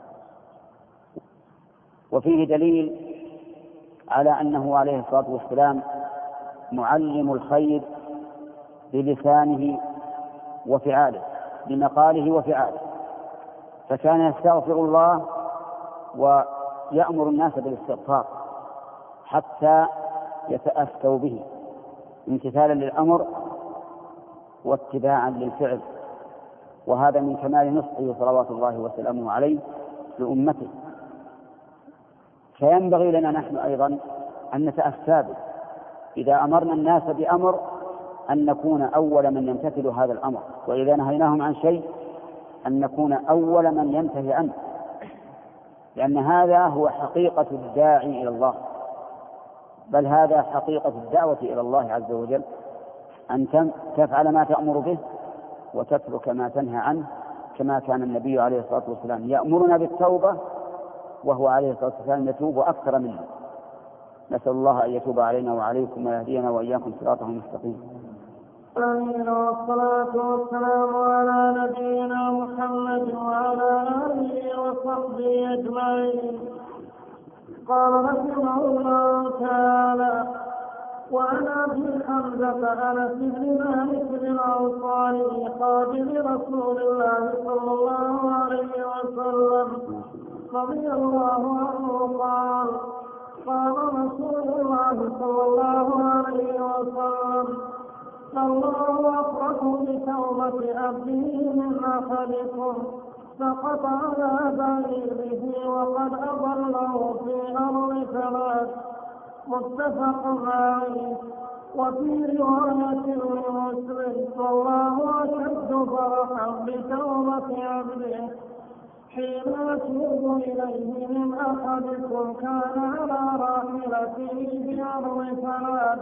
وفيه دليل على أنه عليه الصلاة والسلام معلم الخير بلسانه وفعاله، بمقاله وفعاله، فكان يستغفر الله ويأمر الناس بالاستغفار حتى يتأسوا به امتثالا للأمر واتباعا للفعل، وهذا من كمال نصحه صلوات الله وسلامه عليه لأمته. فينبغي لنا نحن أيضا أن نتأسى به، إذا أمرنا الناس بأمر أن نكون أول من يمتثل هذا الأمر، وإذا نهيناهم عن شيء أن نكون أول من ينتهي عنه، لأن هذا هو حقيقة الداعي إلى الله، بل هذا حقيقة الدعوة إلى الله عز وجل، أن تفعل ما تأمر به وتترك ما تنهى عنه، كما كان النبي عليه الصلاة والسلام يأمرنا بالتوبة وهو عليه الصلاة والسلام يتوب أكثر منا. نسأل الله أن يتوب علينا وعليكم ويهدينا وإياكم صراطه المستقيم. آمين. والصلاة والسلام على نبينا محمد وعلى آله وصحبه أجمعين. قال رحمه الله تعالى: وعن أبي حمزة أنس بن مالك بن أوصال خادم رسول الله صلى الله عليه وسلم رضي الله عنه قال: قال رسول الله صلى الله عليه وسلم: الله أفرح بتوبة عبده من أحدكم سقط على بعيره وقد أضله في أرض ثلاث. متفق عليه. وفي رواية لمسلم: والله أشد فرحا بتوبة عبده حين يتوب إليه من أحدكم كان على راحلته بأرض ثلاث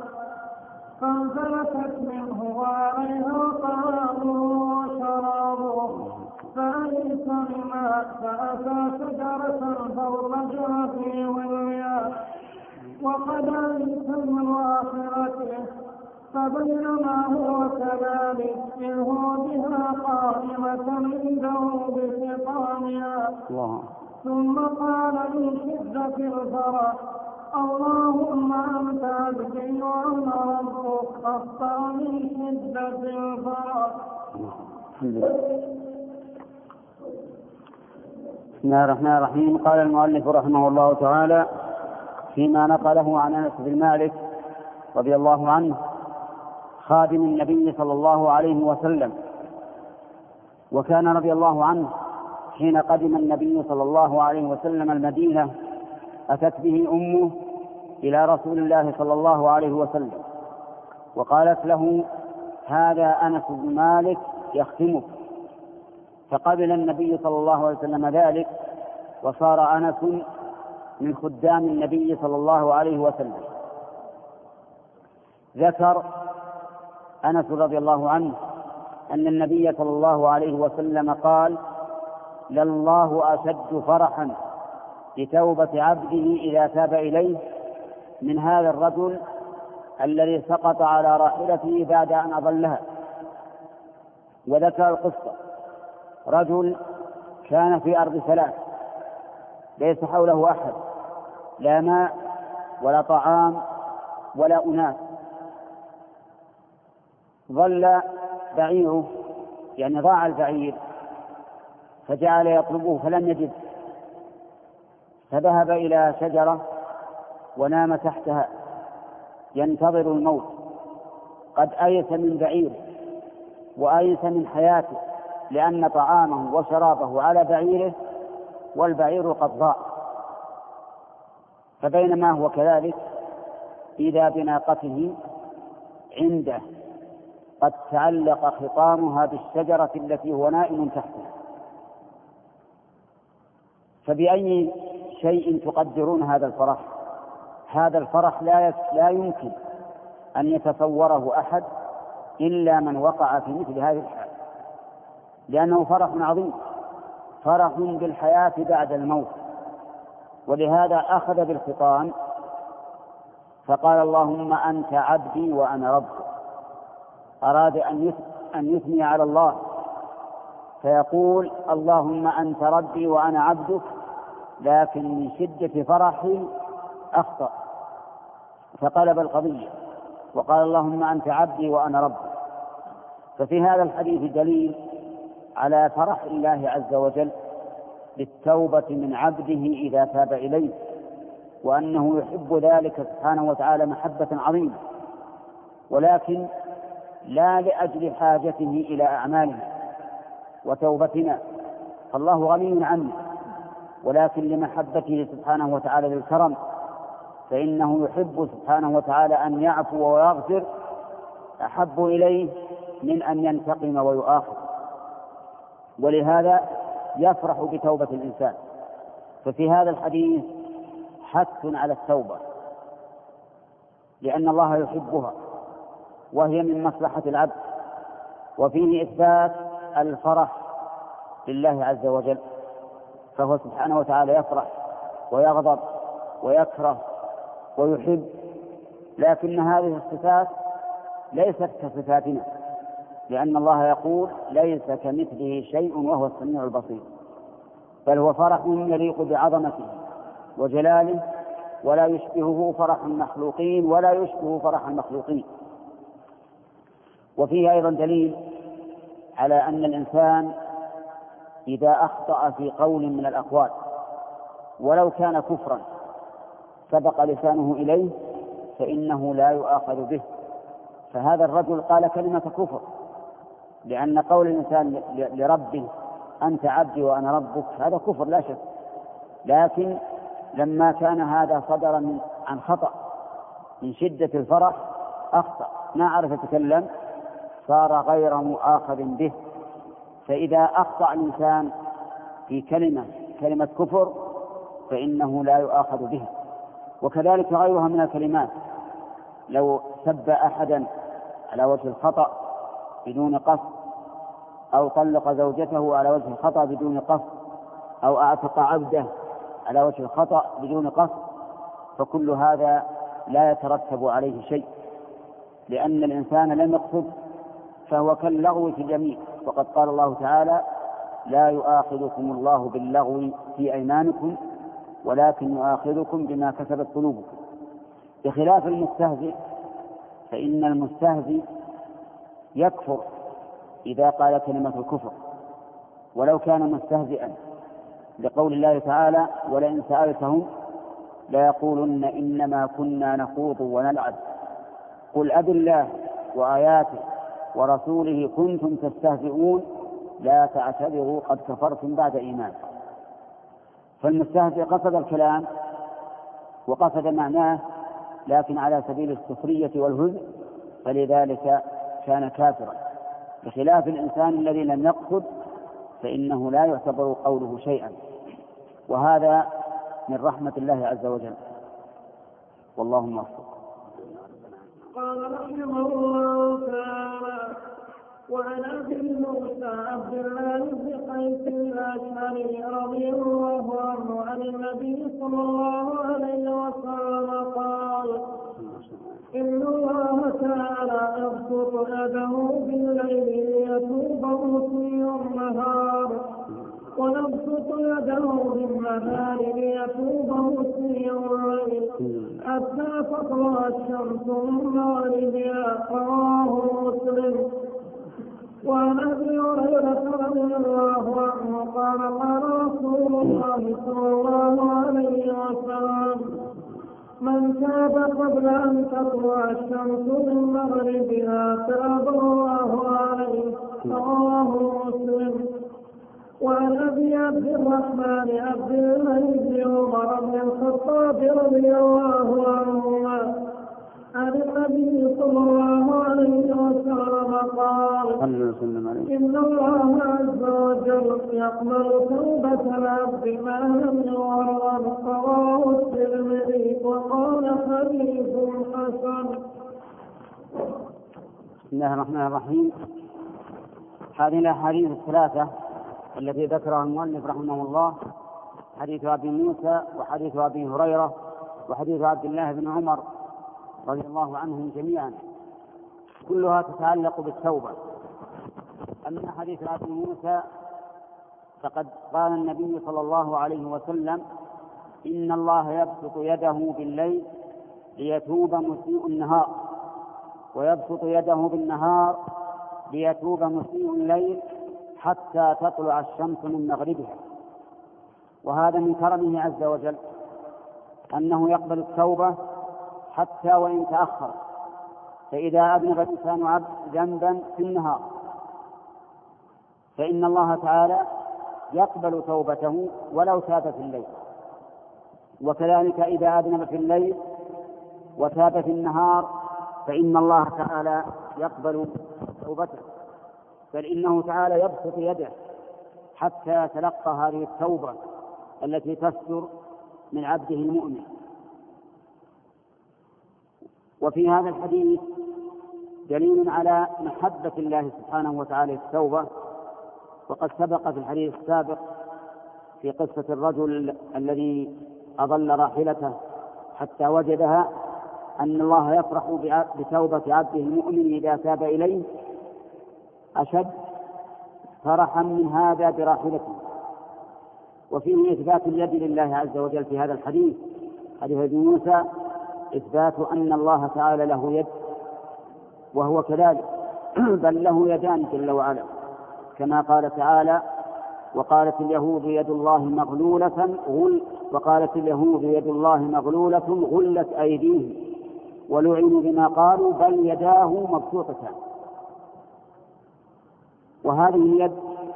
فانفلتت منه وعليها طعامه وشرابه فأيس بماء فأتى شجرة فاضطجع في ظلها وقد أيس من آخرته فبينما هو كذلك إذ هو بها قائمة عنده بسقامها ثم قال من شدة الفرح: اللهم أنت عبدي وأنا ربك أخطأ من شدة الفرح. بسم الله الرحمن الرحيم. قال المؤلف رحمه الله تعالى فيما نقله عن أنس بن مالك رضي الله عنه خادم النبي صلى الله عليه وسلم، وكان رضي الله عنه حين قدم النبي صلى الله عليه وسلم المدينة أتت به أمه إلى رسول الله صلى الله عليه وسلم وقالت له: هذا أنس بن مالك يختمك. فقبل النبي صلى الله عليه وسلم ذلك، وصار أنس من خدام النبي صلى الله عليه وسلم. ذكر أنس رضي الله عنه أن النبي صلى الله عليه وسلم قال: لله أشد فرحا بتوبة عبده إذا تاب إليه من هذا الرجل الذي سقط على راحلته بعد أن أضلها. وذكر القصة: رجل كان في أرض ثلاث ليس حوله أحد، لا ماء ولا طعام ولا أناس، ظل بعيره، يعني ضاع البعير، فجعل يطلبه فلم يجد، فذهب إلى شجرة ونام تحتها ينتظر الموت، قد أيس من بعيره وأيس من حياته، لأن طعامه وشرابه على بعيره والبعير قد ضاع. فبينما هو كذلك إذا بناقته عنده قد تعلق خطامها بالشجرة التي هو نائم تحتها. فبأي شيء تقدرون هذا الفرح؟ هذا الفرح لا لا يمكن أن يتصوره أحد إلا من وقع في مثل هذه الحال، لأنه فرح عظيم، فرح بالحياة بعد الموت. ولهذا أخذ بالخطام فقال: اللهم أنت عبدي وأنا ربك. أراد أن يثني على الله فيقول: اللهم أنت ربي وأنا عبدك، لكن من شدة فرحي أخطأ فقلب القضية وقال: اللهم أنت عبدي وأنا ربك. ففي هذا الحديث دليل على فرح الله عز وجل بالتوبة من عبده إذا تاب إليه، وأنه يحب ذلك سبحانه وتعالى محبة عظيمة، ولكن لا لأجل حاجته إلى أعمالنا وتوبتنا، فالله غني عنه، ولكن لمحبته سبحانه وتعالى للكرم، فإنه يحب سبحانه وتعالى أن يعفو ويغفر أحب إليه من أن ينتقم ويؤاخذ. ولهذا يفرح بتوبة الإنسان. ففي هذا الحديث حث على التوبة، لأن الله يحبها وهي من مصلحة العبد، وفيه إثبات الفرح لله عز وجل، فهو سبحانه وتعالى يفرح ويغضب ويكره ويحب، لكن هذه الصفات ليست كصفاتنا، لأن الله يقول: ليس كمثله شيء وهو السميع البصير، بل هو فرح يليق بعظمته وجلاله، ولا يشبهه فرح المخلوقين ولا يشبه فرح المخلوقين. وفيه أيضا دليل على أن الإنسان إذا أخطأ في قول من الأقوال ولو كان كفرا سبق لسانه إليه فإنه لا يؤاخذ به. فهذا الرجل قال كلمة كفر، لأن قول الإنسان لربه أنت عبدي وأنا ربك هذا كفر لا شك، لكن لما كان هذا صدر من عن خطأ من شدة الفرح أخطأ ما عرف يتكلم صار غير مؤاخذ به. فإذا أخطأ الإنسان في كلمة كلمة كفر فإنه لا يؤاخذ بها. وكذلك غيرها من الكلمات، لو سب أحدا على وجه الخطأ بدون قصد، أو طلق زوجته على وجه الخطأ بدون قصد، أو أعتق عبده على وجه الخطأ بدون قصد، فكل هذا لا يترتب عليه شيء، لأن الإنسان لم يقصد، فهو كاللغو في اليمين. وقد قال الله تعالى: لا يؤاخذكم الله باللغو في أيمانكم ولكن يؤاخذكم بما كسبت قلوبكم. بخلاف المستهزئ، فإن المستهزئ يكفر إذا قال كلمة الكفر ولو كان مستهزئا، لقول الله تعالى: ولئن سألتهم ليقولن إنما كنا نخوض ونلعب قل أب الله وآياته ورسوله كنتم تستهزئون لا تعتذروا قد كفرتم بعد إيمانكم. فالمستهزئ قصد الكلام وقصد معناه، لكن على سبيل السخرية والهزء، فلذلك كان كافرا، بخلاف الإنسان الذي لم يقصد فإنه لا يعتبر قوله شيئا، وهذا من رحمة الله عز وجل. والله موفق. قال رحمه الله تعالى: وعن ابي موسى عبد الله بن قيس الاشعري رضي الله عنه عن النبي صلى الله عليه وسلم قال: إن الله تعالى يبسط يده بالليل ليتوب مسيء النهار، ويبسط يده بالنهار ليتوب مسيء الليل، حتى تطلع الشمس من مغربها. رواه مسلم. وعن ابي هريره رضي الله عنه قال: قال رسول الله صلى الله عليه وسلم: من تاب قبل أن تطلع الشمس من مغربها تاب الله عليه. رواه مسلم. وعن أبي عبد الرحمن عبد الله بن عمر بن الخطاب رضي الله عنهما عن النبي صلى الله عليه وسلم قال: إن الله عز وجل يقبل توبة العبد ما لم يغرر. رواه الترمذي وقال حديث حسن. بسم الله الرحمن الرحيم. هذه الأحاديث الثلاثة التي ذكرها المؤلف رحمه الله، حديث أبي موسى وحديث أبي هريرة وحديث عبد الله بن عمر رضي الله عنهم جميعا، كلها تتعلق بالتوبة. أما حديث أبي موسى فقد قال النبي صلى الله عليه وسلم: إن الله يبسط يده بالليل ليتوب مسيء النهار، ويبسط يده بالنهار ليتوب مسيء الليل حتى تطلع الشمس من مغربها. وهذا من كرمه عز وجل أنه يقبل التوبة حتى وإن تأخر. فإذا أذنب الإنسان عبد ذنبا في النهار فإن الله تعالى يقبل توبته ولو تاب في الليل، وكذلك إذا أذنب في الليل وتاب في النهار فإن الله تعالى يقبل توبته، بل إنه تعالى يبسط يده حتى يتلقى هذه التوبة التي تصدر من عبده المؤمن. وفي هذا الحديث دليل على محبة الله سبحانه وتعالى التوبة، وقد سبق في الحديث السابق في قصة الرجل الذي أضل راحلته حتى وجدها أن الله يفرح بتوبة عبده المؤمن إذا تاب إليه أشد فرحا من هذا براحلته. وفيه إثبات اليد لله عز وجل في هذا الحديث، حديث ابن موسى، إثبات أن الله تعالى له يد، وهو كذلك بل له يدان جل وعلا، كما قال تعالى: وقالت اليهود يد الله مغلولة غل وقالت اليهود يد الله مغلولة غلت أيديهم ولعنوا بما قالوا بل يداه مبسوطتان. وهذه اليد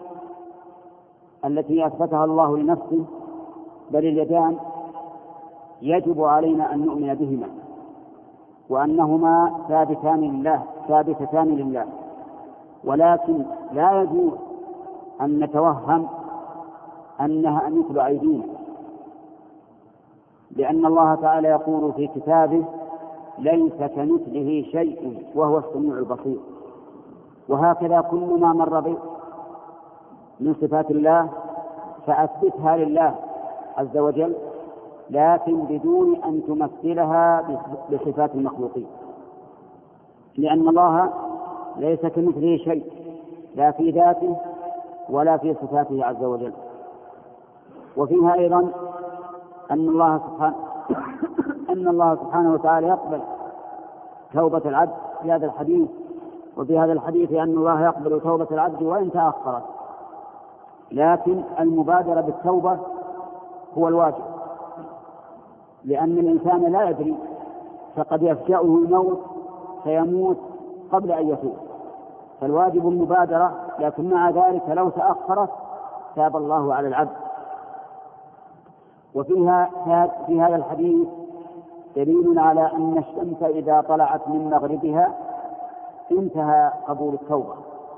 التي أثبتها الله لنفسه بل اليدان يجب علينا أن نؤمن بهما وأنهما ثابتان لله ثابتتان لله، ولكن لا يجوز أن نتوهم أنها مثل أيدينا، لأن الله تعالى يقول في كتابه: ليس كمثله شيء وهو السميع البصير. وهكذا كل ما مر به من صفات الله فأثبتها لله عز وجل، لكن بدون أن تمثلها بصفات المخلوقين، لأن الله ليس كمثله شيء لا في ذاته ولا في صفاته عز وجل. وفيها أيضا أن الله سبحانه أن الله سبحانه وتعالى يقبل توبة العبد في هذا الحديث، وفي هذا الحديث أن الله يقبل توبة العبد وإن تأخرت. لكن المبادرة بالتوبة هو الواجب، لأن الإنسان لا يدري، فقد يفجأه الموت فيموت قبل أن يتوب، فالواجب المبادرة، لكن مع ذلك لو تأخرت تاب الله على العبد. وفيها في هذا الحديث دليل على أن الشمس إذا طلعت من مغربها انتهى قبول التوبة.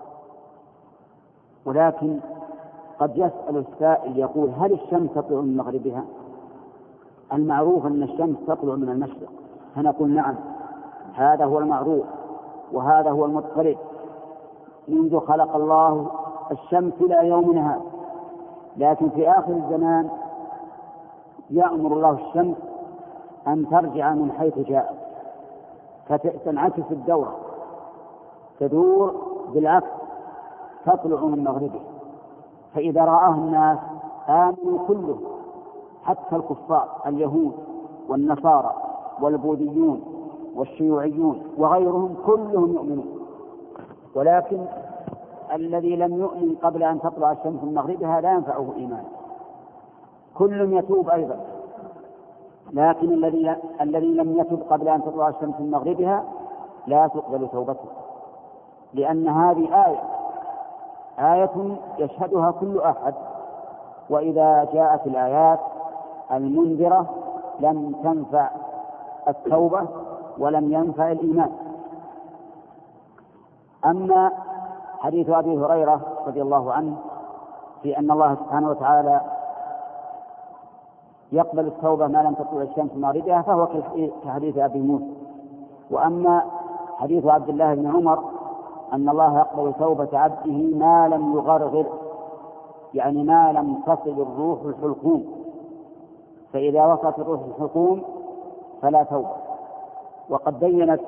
ولكن قد يسأل السائل يقول: هل الشمس تطلع من مغربها؟ المعروف أن الشمس تطلع من المشرق، فنقول: نعم، هذا هو المعروف وهذا هو المضطرد منذ خلق الله الشمس إلى يومنا هذا. لكن في آخر الزمان يأمر الله الشمس أن ترجع من حيث جاءت، فتنعكس الدورة، تدور بالعكس، تطلع من مغربه، فإذا رآه الناس آمنوا كله، حتى الكفار اليهود والنصارى والبوذيون والشيوعيون وغيرهم كلهم يؤمنون. ولكن الذي لم يؤمن قبل أن تطلع الشمس من مغربها لا ينفعه إيمان، كل يتوب أيضا. لكن الذي الذي لم يتب قبل أن تطلع الشمس من مغربها لا تقبل توبته، لأن هذه آية آية يشهدها كل أحد، وإذا جاءت الآيات المنذرة لم تنفع التوبة ولم ينفع الإيمان. أما حديث أبي هريرة رضي الله عنه في أن الله سبحانه وتعالى يقبل التوبة ما لم تطلع الشمس من مغربها فهو كحديث أبي موسى. وأما حديث عبد الله بن عمر أن الله يقبل توبة عبده ما لم يغرغر، يعني ما لم تصل الروح الحلقوم، فإذا وصلت الروح الحلقوم فلا توبة. وقد بينت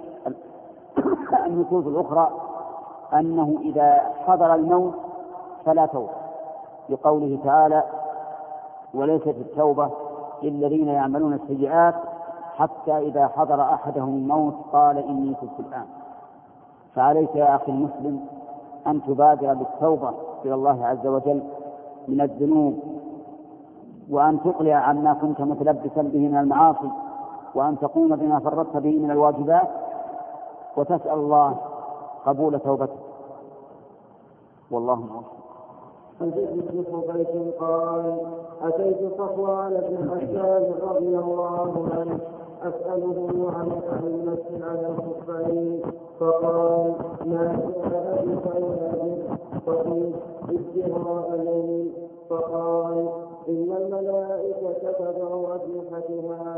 النصوص الأخرى أنه إذا حضر الموت فلا توبة، لقوله تعالى: وليست التوبة للذين يعملون السيئات حتى إذا حضر أحدهم الموت قال إني تبت الآن. فعليك يا أخي المسلم أن تبادر بالتوبة إلى الله عز وجل من الذنوب، وأن تقلع عما كنت متلبسا به من المعاصي، وأن تقوم بما فرطت به من الواجبات، وتسأل الله قبول توبتك. والله موفق. حديث ابن حبيش قال: أتيت صفوان بن حسان رضي الله عنه أسأله عن المسح على الخفين، فقال: ما جاء بك يا فقلت: ابتغاء الليل. فقال: إن الملائكة تضع أجنحتها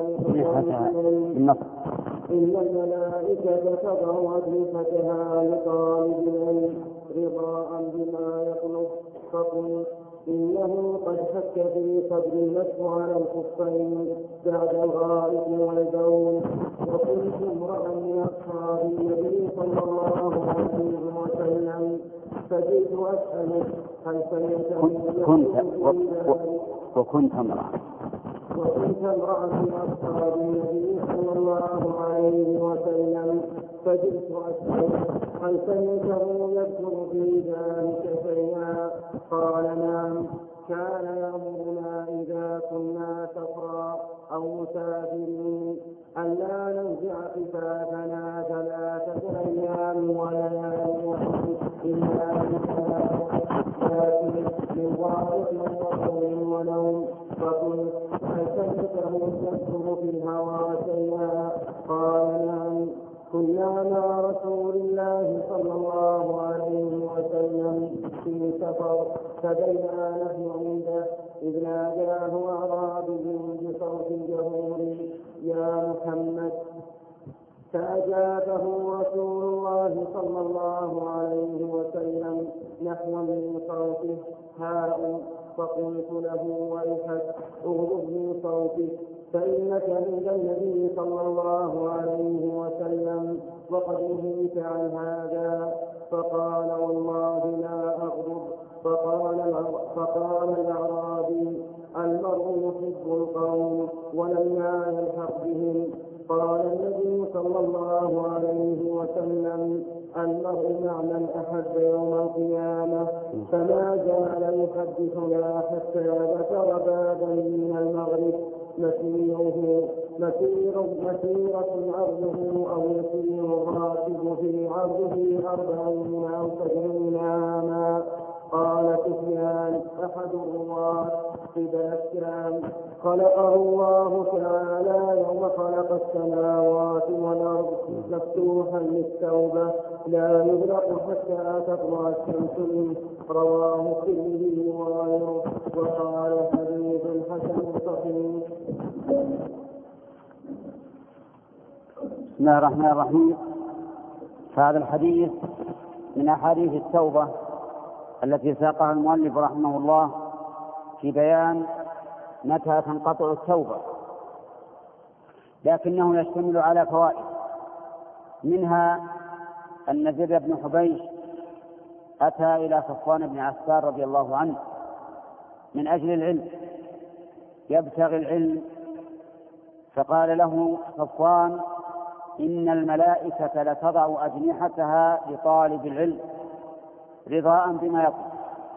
إن الملائكة تضع أجنحتها لطالب العلم رضاء بما يطلب. فقلت: إنه قد حك في صدر المسح على الخفين بعد الغائط والبول، وكنت امرأ من أصحاب النبي صلى الله عليه وسلم، فجئت أسألك: هل كنت وكنت امرأ وكنت امرأ من أصحاب النبي صلى الله عليه وسلم، فجئت أسألك: هل سمعته يذكر في ذلك شيئا؟ قال: نعم، كان يأمرنا إذا كنا سفرا أو مسافرين ألا ننزع خفافنا ثلاثة أيام وليالي إلا من ضابط وقول ونوم. فقلت: هل سمعته يذكر في الهوى شيئا؟ قال: نعم، كنا مع رسول الله صلى الله عليه وسلم في سفر، فبينا نحن عنده إذ ناداه أعرابي بصوت جهور: يا محمد. فأجابه رسول الله صلى الله عليه وسلم نحو من صوته: هاء. فقلت له: ويحك اغضب من صوتك، فإنك عند النبي صلى الله عليه وسلم وقد نهيت عن هذا. فقال: والله لا أغضب. فقال فقال الأعرابي: المرء يحب القوم ولما يلحق بهم، قال النبي صلى الله عليه وسلم المرء مع من أحب يوم القيامة فما زال يحدثنا حتى ذكر بابا من المغرب مسيره مسير مسيرة عرضه أو يسير الراكب في عرضه أربعين أو سبعين عاما. قال سفيان أحد الرواة قبل الشام خلقه الله تعالى يوم خلق السماوات والأرض مفتوحا للتوبة لا يغلق حتى تطلع الشمس منه. رواه الترمذي وغيره وقال حديث حسن صحيح. بسم الله الرحمن الرحيم. هذا الحديث من أحاديث التوبة التي ساقها المؤلف رحمه الله في بيان متى تنقطع التوبة، لكنه يشتمل على فوائد، منها أن زر بن حبيش أتى إلى صفوان بن عسار رضي الله عنه من أجل العلم، يبتغي العلم، فقال له صفوان إن الملائكة لتضع أجنحتها لطالب العلم رضاء بما يقول.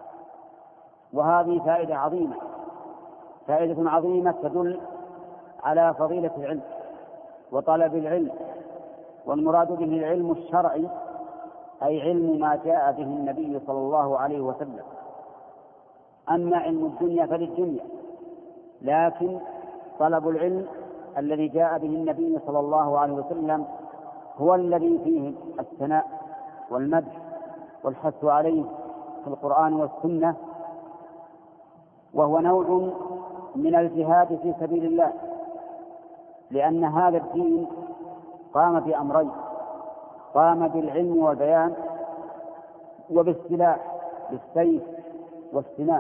وهذه فائدة عظيمة، فائدة عظيمة تدل على فضيلة العلم وطلب العلم، والمراد به العلم الشرعي أي علم ما جاء به النبي صلى الله عليه وسلم. أما علم الدنيا فللدنيا، لكن طلب العلم الذي جاء به النبي صلى الله عليه وسلم هو الذي فيه الثناء والمدح والحث عليه في القرآن والسنة، وهو نوع من الجهاد في سبيل الله، لأن هذا الدين قام بأمرين: قام بالعلم والبيان، وبالسلاح بالسيف والسنان،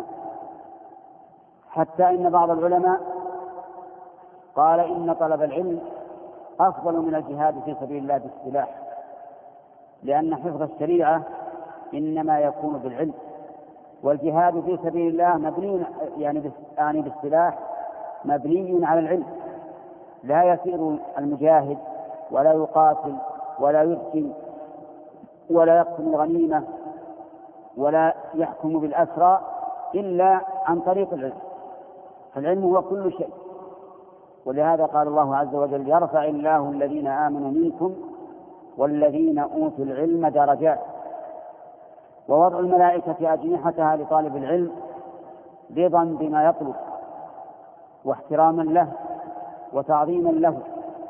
حتى إن بعض العلماء قال إن طلب العلم أفضل من الجهاد في سبيل الله بالسلاح، لأن حفظ الشريعة إنما يكون بالعلم، والجهاد في سبيل الله مبني يعني يعني بالسلاح مبني على العلم. لا يسير المجاهد ولا يقاتل ولا يبكي ولا يقسم الغنيمة ولا يحكم بالأسرى إلا عن طريق العلم، فالعلم هو كل شيء. ولهذا قال الله عز وجل: يرفع الله الذين آمنوا منكم والذين أوتوا العلم درجات. ووضع الملائكة أجنحتها لطالب العلم رضا بما يطلب واحتراما له وتعظيما له.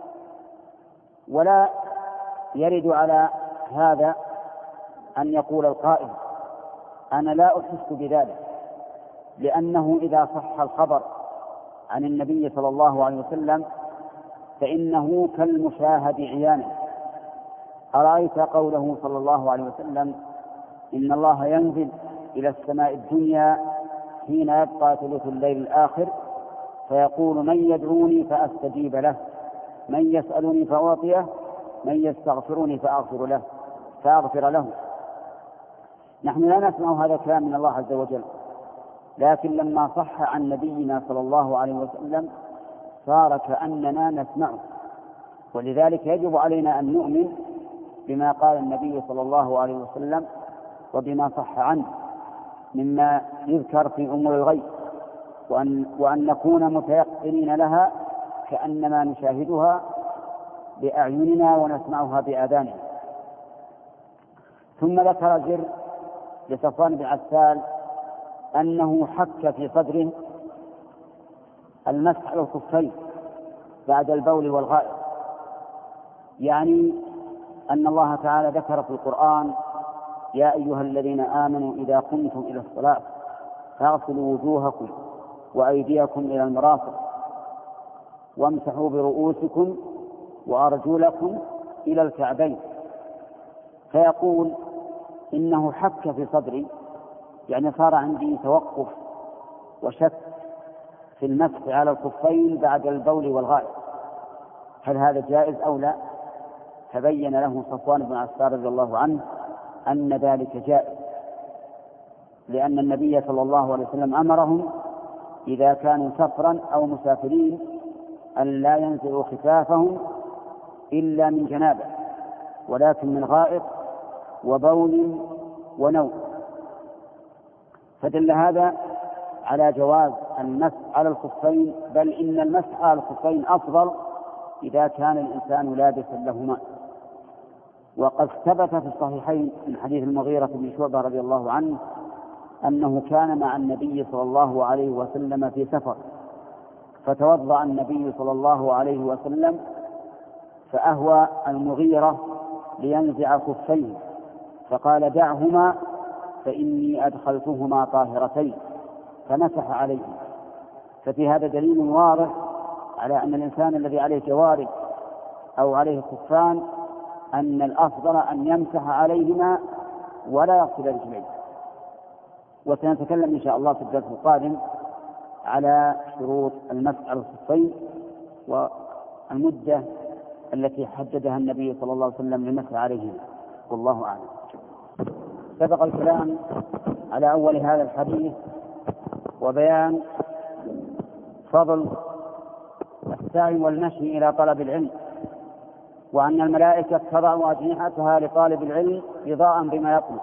ولا يرد على هذا أن يقول القائل: أنا لا أحس بذلك، لأنه إذا صح الخبر عن النبي صلى الله عليه وسلم فإنه كالمشاهد عيانا. أرأيت قوله صلى الله عليه وسلم: إن الله ينزل إلى السماء الدنيا حين يبقى ثلث الليل الآخر فيقول: من يدعوني فأستجيب له، من يسألني فأعطيه، من يستغفرني فأغفر له فأغفر له. نحن لا نسمع هذا الكلام من الله عز وجل، لكن لما صح عن نبينا صلى الله عليه وسلم صار كأننا نسمعه. ولذلك يجب علينا أن نؤمن بما قال النبي صلى الله عليه وسلم وبما صح عنه مما يذكر في أمور الغيب، وأن, وأن نكون متيقنين لها كأنما نشاهدها بأعيننا ونسمعها بآذاننا. ثم ذكر زر لصفوان بن عسال أنه حك في صدره المسح على الخفين بعد البول والغائط، يعني أن الله تعالى ذكر في القرآن: يا أيها الذين آمنوا إذا قمتم إلى الصلاة فاغسلوا وجوهكم وأيديكم إلى المرافق وامسحوا برؤوسكم وأرجلكم إلى الكعبين. فيقول إنه حك في صدري، يعني صار عندي توقف وشك في المسح على الخفين بعد البول والغائط، هل هذا جائز أو لا؟ فبين له صفوان بن عسار رضي الله عنه أن ذلك جائز، لأن النبي صلى الله عليه وسلم أمرهم إذا كانوا سفرا أو مسافرين أن لا ينزعوا خفافهم إلا من جنابة، ولكن من غائط وبول ونوم. فدل هذا على جواز المسح على الخفين، بل إن المسح على الخفين أفضل إذا كان الإنسان لابسا لهما. وقد ثبت في الصحيحين من حديث المغيرة بن شعبة رضي الله عنه أنه كان مع النبي صلى الله عليه وسلم في سفر، فتوضأ النبي صلى الله عليه وسلم فأهوى المغيرة لينزع خفيه، فقال دعهما فإني أدخلتهما طاهرتين، فمسح عليهما. ففي هذا دليل واضح على أن الإنسان الذي عليه جوارب أو عليه خفان أن الأفضل أن يمسح عليهما ولا يغسل رجليه. وسنتكلم إن شاء الله في الدرس القادم على شروط المسح على الخفين والمدة التي حددها النبي صلى الله عليه وسلم للمسح عليهما، والله أعلم. سبق الكلام على أول هذا الحديث وبيان فضل السعي والمشي إلى طلب العلم، وأن الملائكة تضع أجنحتها لطالب العلم رضاء بما يطلب.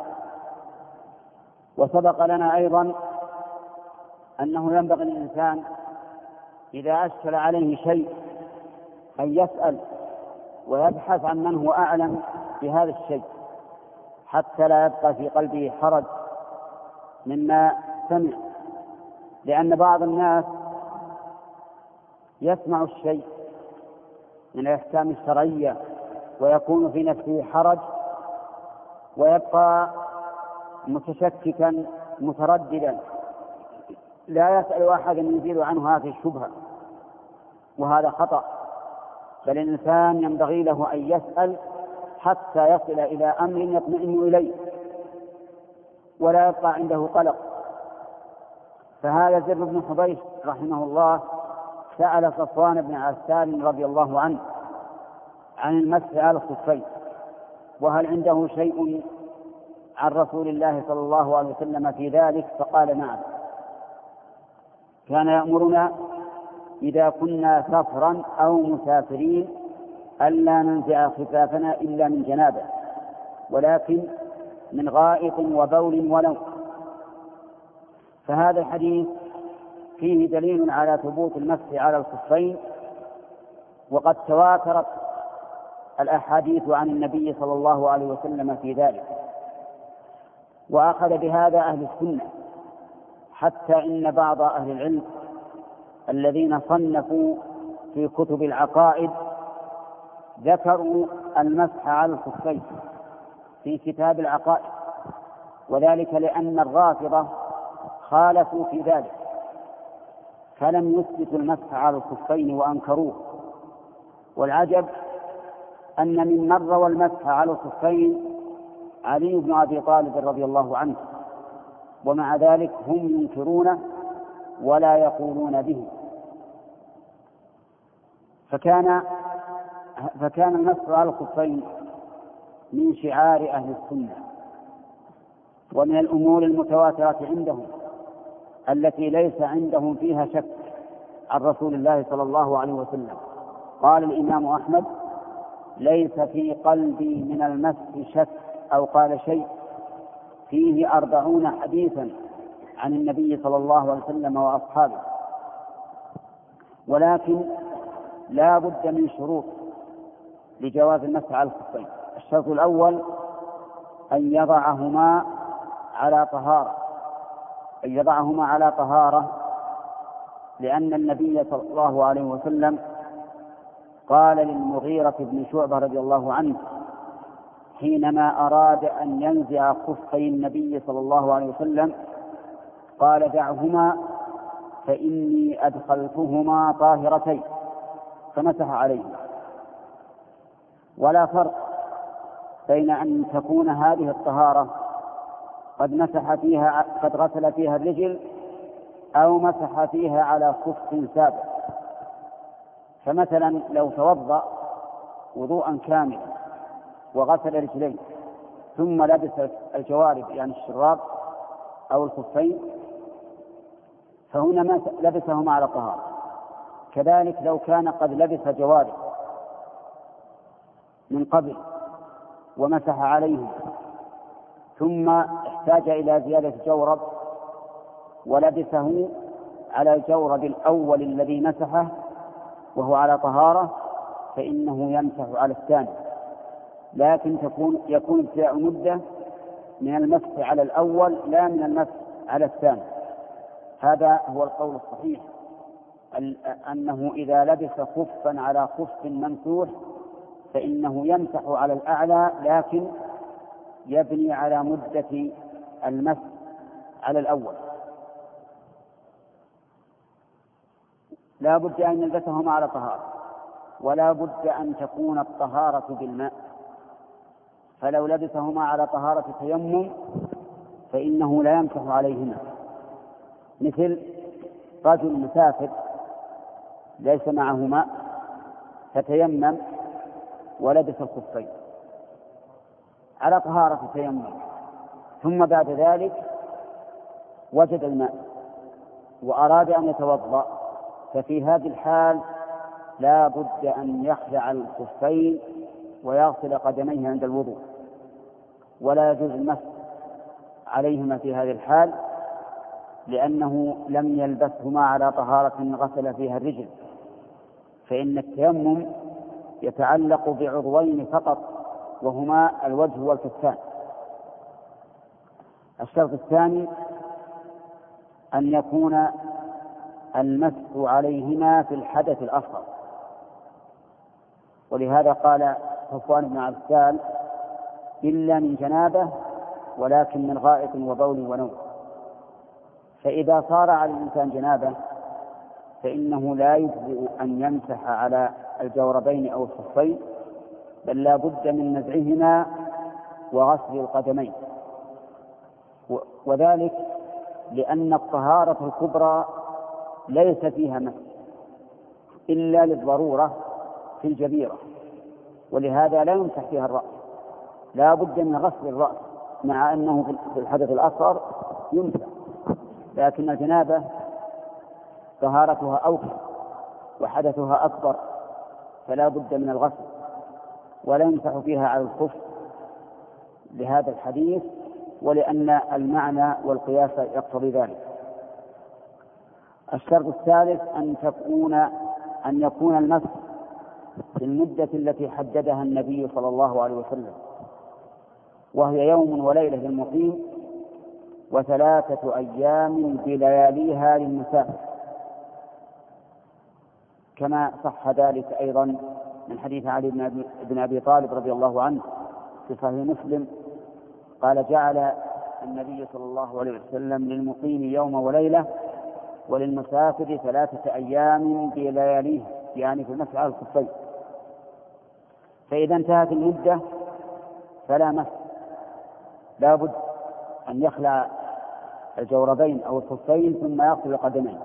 وسبق لنا أيضا أنه ينبغي للإنسان إذا أشكل عليه شيء أن يسأل ويبحث عن من هو أعلم بهذا الشيء، حتى لا يبقى في قلبه حرج مما سمع، لأن بعض الناس يسمع الشيء من الأحكام الشرعية ويكون في نفسه حرج ويبقى متشككا مترددا، لا يسأل أحدا يزيل عنه هذه الشبهة، وهذا خطأ. بل الإنسان ينبغي له أن يسأل حتى يصل إلى أمر يطمئن إليه ولا يبقى عنده قلق. فهذا زر بن حبيش رحمه الله سأل صفوان بن عسال رضي الله عنه عن المسح على الخفين، وهل عنده شيء عن رسول الله صلى الله عليه وسلم في ذلك؟ فقال نعم، كان يأمرنا إذا كنا سفرا أو مسافرين ألا ننزع خفافنا إلا من جنابه، ولكن من غائط وبول ونوم. فهذا الحديث فيه دليل على ثبوت المسح على الخفين، وقد تواترت الأحاديث عن النبي صلى الله عليه وسلم في ذلك، وأخذ بهذا أهل السنة، حتى إن بعض أهل العلم الذين صنفوا في كتب العقائد ذكروا المسح على الخفين في كتاب العقائد، وذلك لأن الرافضة خالفوا في ذلك فلم يثبتوا المسح على الخفين وأنكروه. والعجب أن من مر والمسح على الخفين علي بن أبي طالب رضي الله عنه، ومع ذلك هم ينكرونه ولا يقولون به. فكان فكان المسح على الخفين من شعار أهل السنة ومن الأمور المتواترة عندهم التي ليس عندهم فيها شك عن رسول الله صلى الله عليه وسلم. قال الإمام أحمد: ليس في قلبي من المسح شك، أو قال شيء فيه أربعون حديثا عن النبي صلى الله عليه وسلم وأصحابه. ولكن لا بد من شروط لجواز المسح على الخفين. الشرط الأول أن يضعهما على طهارة أن يضعهما على طهارة لأن النبي صلى الله عليه وسلم قال للمغيرة بن شعبة رضي الله عنه حينما أراد أن ينزع خفي النبي صلى الله عليه وسلم، قال: دعهما فإني أدخلتهما طاهرتين، فمسح عليهما. ولا فرق بين أن تكون هذه الطهارة قد مسح فيها قد غسل فيها الرجل أو مسح فيها على خف سابق. فمثلا لو توضأ وضوءا كاملا وغسل رجليه ثم لبس الجوارب يعني الشراب أو الخفين، فهنا لبسهما على طهارة. كذلك لو كان قد لبس جوارب من قبل ومسح عليهم ثم احتاج إلى زيادة جورب ولبسه على الجورب الأول الذي مسحه وهو على طهارة فإنه يمسح على الثاني، لكن تكون يكون ابتداء مدة من المسح على الأول لا من المسح على الثاني. هذا هو القول الصحيح، أنه إذا لبس خفا على خف ممسوح فإنه يمسح على الأعلى، لكن يبني على مدة المسح على الأول. لا بد أن يلبسهما على طهارة، ولا بد أن تكون الطهارة بالماء، فلو لبسهما على طهارة تيمم فإنه لا يمسح عليهما، مثل رجل مسافر ليس معه ماء فتيمم ولبس الخفين على طهارة تيمم، ثم بعد ذلك وجد الماء وأراد أن يتوضأ، ففي هذه الحال لا بد أن يخلع الخفين ويغسل قدميه عند الوضوء، ولا يجوز المسح عليهما في هذه الحال، لأنه لم يلبسهما على طهارة غسل فيها الرجل، فإن التيمم يتعلق بعضوين فقط وهما الوجه والكفان. الشرط الثاني أن يكون المسح عليهما في الحدث الأصغر، ولهذا قال صفوان بن عسال إلا من جنابه ولكن من غائط وبول ونوم. فإذا صار على الإنسان جنابه فإنه لا يجزئ أن يمسح على الجوربين أو الخفين، بل لا بد من نزعهما وغسل القدمين، وذلك لأن الطهارة الكبرى ليس فيها مسح إلا للضرورة في الجبيرة، ولهذا لا يمسح فيها الرأس، لا بد من غسل الرأس، مع أنه في الحدث الأصغر يمسح، لكن الجنابة طهارتها أوسع وحدثها أكبر فلا بد من الغسل، ولا يمسح فيها على الخف لهذا الحديث، ولأن المعنى والقياس يقتضي ذلك. الشرط الثالث أن تكون أن يكون المسح في المدة التي حددها النبي صلى الله عليه وسلم، وهي يوم وليلة للمقيم وثلاثة أيام بلياليها للمسافر، كما صح ذلك أيضا من حديث علي بن أبي طالب رضي الله عنه في صحيح مسلم قال جعل النبي صلى الله عليه وسلم للمقيم يوم وليلة وللمسافر ثلاثة أيام بلياليها، يعني في المسح على الخفين. فإذا انتهت المدة فلا مسح، لا بد أن يخلع الجوربين أو الخفين ثم يغسل القدمين.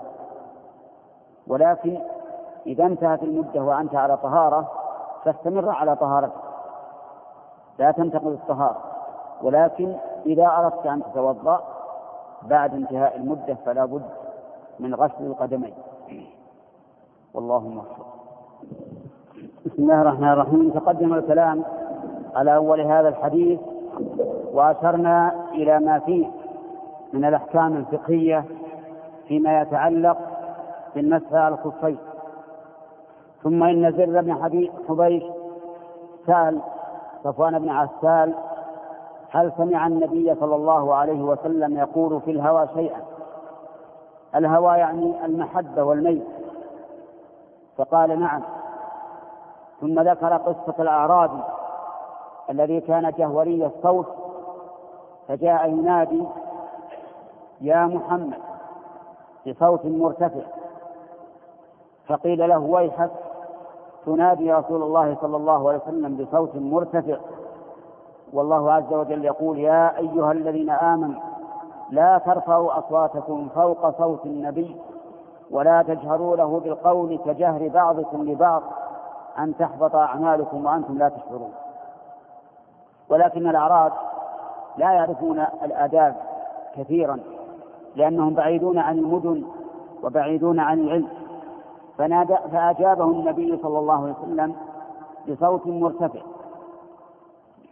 ولكن إذا انتهت المدة وأنت على طهارة فاستمر على طهارتك، لا تنتقض الطهارة، ولكن إذا أردت أن تتوضأ بعد انتهاء المدة فلا بد من غسل القدمين. والله موفق. بسم الله الرحمن الرحيم. تقدم الكلام على أول هذا الحديث وأشرنا إلى ما فيه من الأحكام الفقهية فيما يتعلق بالمسح على الخفين. ثم إن زر بن حبيش سأل صفوان بن عسال هل سمع النبي صلى الله عليه وسلم يقول في الهوى شيئا؟ الهوى يعني المحبة والميل، فقال نعم. ثم ذكر قصة الأعرابي الذي كان جهوري الصوت فجاء ينادي يا محمد بصوت مرتفع، فقيل له ويحك تنادي رسول الله صلى الله عليه وسلم بصوت مرتفع، والله عز وجل يقول يا أيها الذين آمنوا لا ترفعوا أصواتكم فوق صوت النبي ولا تجهروا له بالقول كجهر بعضكم لبعض أن تحبط أعمالكم وأنتم لا تشعرون. ولكن الأعراب لا يعرفون الآداب كثيرا لأنهم بعيدون عن المدن وبعيدون عن العلم، فنادى فأجابه النبي صلى الله عليه وسلم بصوت مرتفع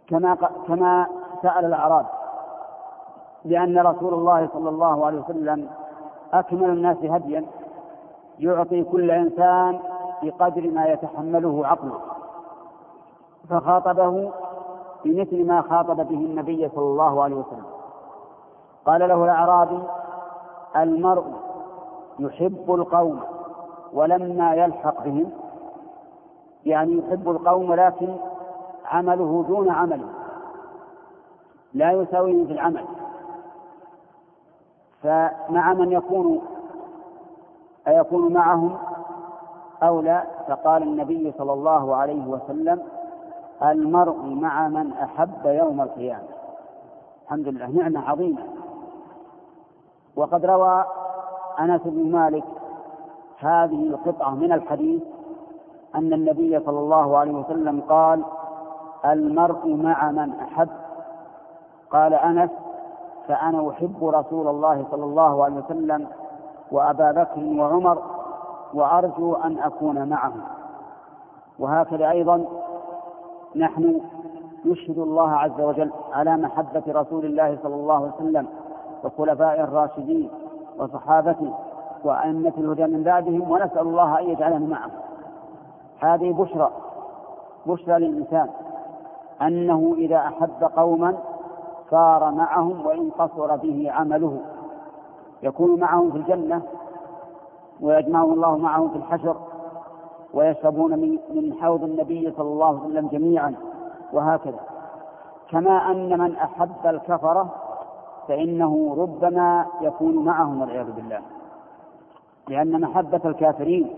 كما كما سأل الأعراب، لأن رسول الله صلى الله عليه وسلم أكمل الناس هديا، يعطي كل إنسان بقدر ما يتحمله عقله، فخاطبه بمثل ما خاطب به النبي صلى الله عليه وسلم. قال له الأعرابي: المرء يحب القوم ولما يلحق بهم، يعني يحب القوم ولكن عمله دون عمله، لا يساويه في العمل، فمع من يكون أيكون معهم أو لا؟ فقال النبي صلى الله عليه وسلم: المرء مع من أحب يوم القيامة. الحمد لله، نعمة عظيمة. وقد روى أنس بن مالك هذه القطعة من الحديث أن النبي صلى الله عليه وسلم قال: المرء مع من أحب. قال أنس: فأنا أحب رسول الله صلى الله عليه وسلم وأبا بكر وعمر وأرجو أن أكون معهم. وهكذا أيضا نحن نشهد الله عز وجل على محبة رسول الله صلى الله عليه وسلم وخلفائه الراشدين وصحابته وأئمة الهدى من بعدهم، ونسأل الله أن يجعلنا معهم. هذه بشرى بشرى للإنسان أنه إذا أحب قوما صار معهم وإن قصر به عمله، يكون معهم في الجنة ويجمعهم الله معهم في الحشر، ويشربون من حوض النبي صلى الله عليه وسلم جميعا، وهكذا. كما أن من أحب الكفرة فإنه ربما يكون معهم والعياذ بالله، لأن محبة الكافرين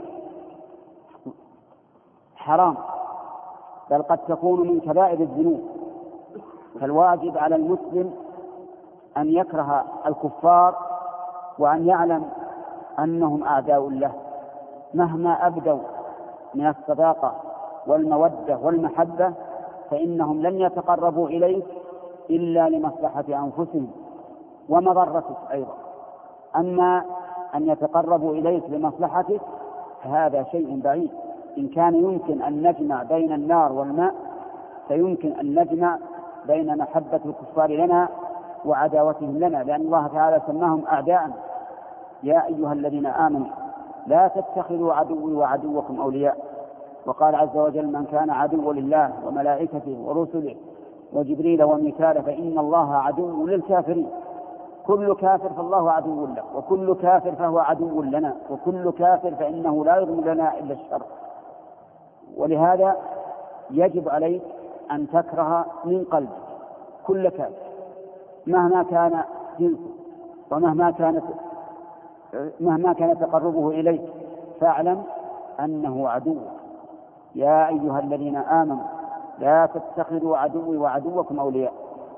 حرام، بل قد تكون من كبائر الذنوب. فالواجب على المسلم أن يكره الكفار وأن يعلم أنهم أعداء له، مهما أبدوا من الصداقة والمودة والمحبة فإنهم لن يتقربوا إليك إلا لمصلحة أنفسهم ومضرتك أيضا. أما أن يتقربوا إليك لمصلحتك فهذا شيء بعيد. إن كان يمكن أن نجمع بين النار والماء فيمكن أن نجمع بين محبة الكفار لنا وعداوتهم لنا، لأن الله تعالى سماهم أعداء. يا أيها الذين آمنوا لا تتخذوا عدوي وعدوكم أولياء. وقال عز وجل: من كان عدوا لله وملائكته ورسله وجبريل وميكال فإن الله عدو للكافرين. كل كافر فالله عدو له، وكل كافر فهو عدو لنا، وكل كافر فإنه لا يضمن لنا إلا الشر. ولهذا يجب عليك أن تكره من قلبك كل كافر مهما كان جنسه ومهما كانت مهما كان تقربه إليك، فاعلم أنه عدو. يا أيها الذين آمنوا لا تتخذوا عدوي وعدوكم أولياء.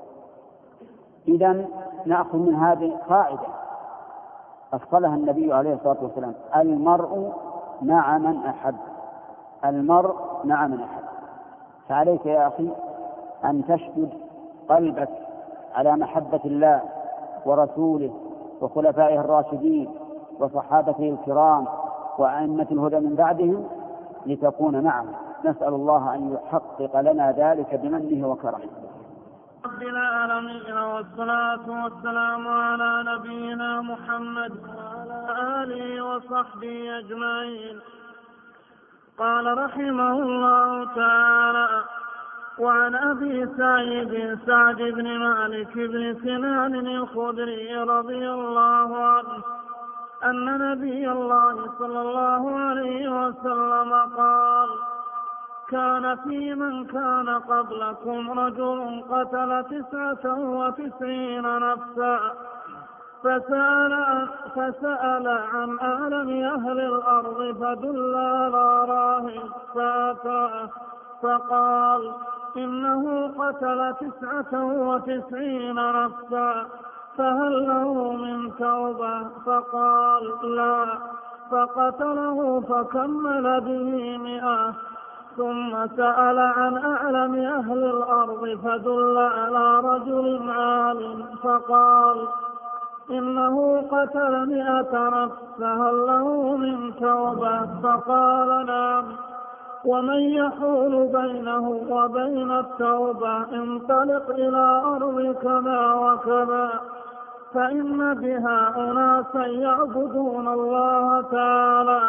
إذن نأخذ من هذه قاعدة أفصلها النبي عليه الصلاة والسلام: المرء مع من أحب. المرء مع من أحب. فعليك يا أخي أن تشدد قلبك على محبة الله ورسوله وخلفائه الراشدين وصحابته الكرام وأئمة الهدى من بعدهم لتكون معهم. نسأل الله أن يحقق لنا ذلك بمنه وكرمه. رب العالمين، والصلاة والسلام على نبينا محمد وعلى آله وصحبه أجمعين. قال رحمه الله تعالى: وعن أبي سعيد سعد بن مالك بن سنان الخدري رضي الله عنه أن نبي الله صلى الله عليه وسلم قال: كان في من كان قبلكم رجل قتل تسعة وتسعين نفسا فسأل, فسأل عن أعلم أهل الأرض فدل على راهب فأتاه فقال: إنه قتل تسعة وتسعين نفسا فهل له من توبة؟ فقال: لا. فقتله فكمل به مئة. ثم سأل عن أعلم أهل الأرض فدل على رجل عالم فقال: إنه قتل مئة نفس فهل له من توبة؟ فقال: نعم. ومن يحول بينه وبين التوبة انطلق إلى أرض كذا وكذا فإن بها أناسا يعبدون الله تعالى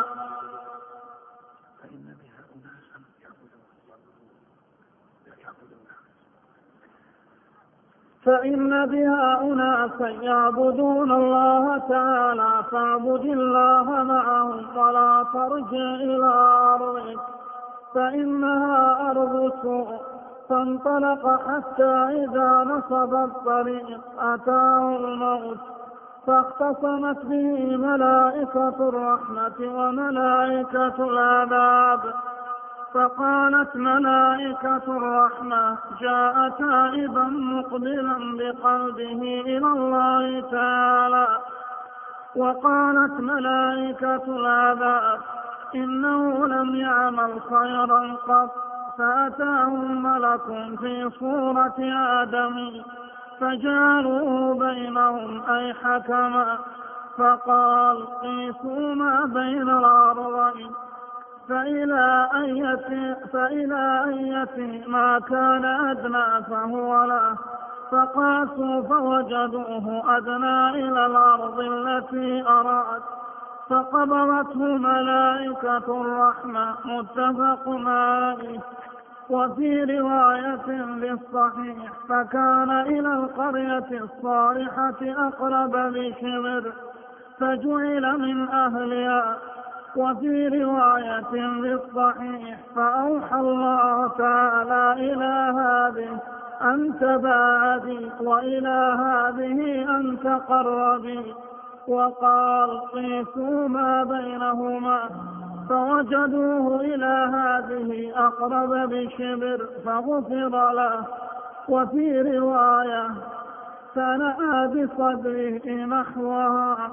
فإن بها أناسا يعبدون الله تعالى فاعبد الله معهم ولا ترجع إلى أرضك فإنها أرض سوء. فانطلق حتى إذا نصب الطريق أتاه الموت فاختصمت به ملائكة الرحمة وملائكة العذاب فقالت ملائكة الرحمة جاء تائبا مقبلا بقلبه إلى الله تعالى، وقالت ملائكة العذاب إنه لم يعمل خيرا قط فأتاه ملك في صورة آدم فجعلوه بينهم أي حكما فقال قيسوا ما بين الأرضين فإلى أية فإلى أية ما كان أدنى فهو له فقاسوا فوجدوه أدنى إلى الأرض التي أراد فقبضته ملائكة الرحمة متفق عليه. وفي رواية للصحيح فكان إلى القرية الصالحة أقرب بشبر فجعل من أهلها. وفي رواية للصحيح فأوحى الله تعالى إلى هذه أن تباعدي وإلى هذه أن تقربي وقال قيسوا ما بينهما فوجدوه إلى هذه أقرب بشبر فغفر له. وفي رواية فنأى بصدره نحوها.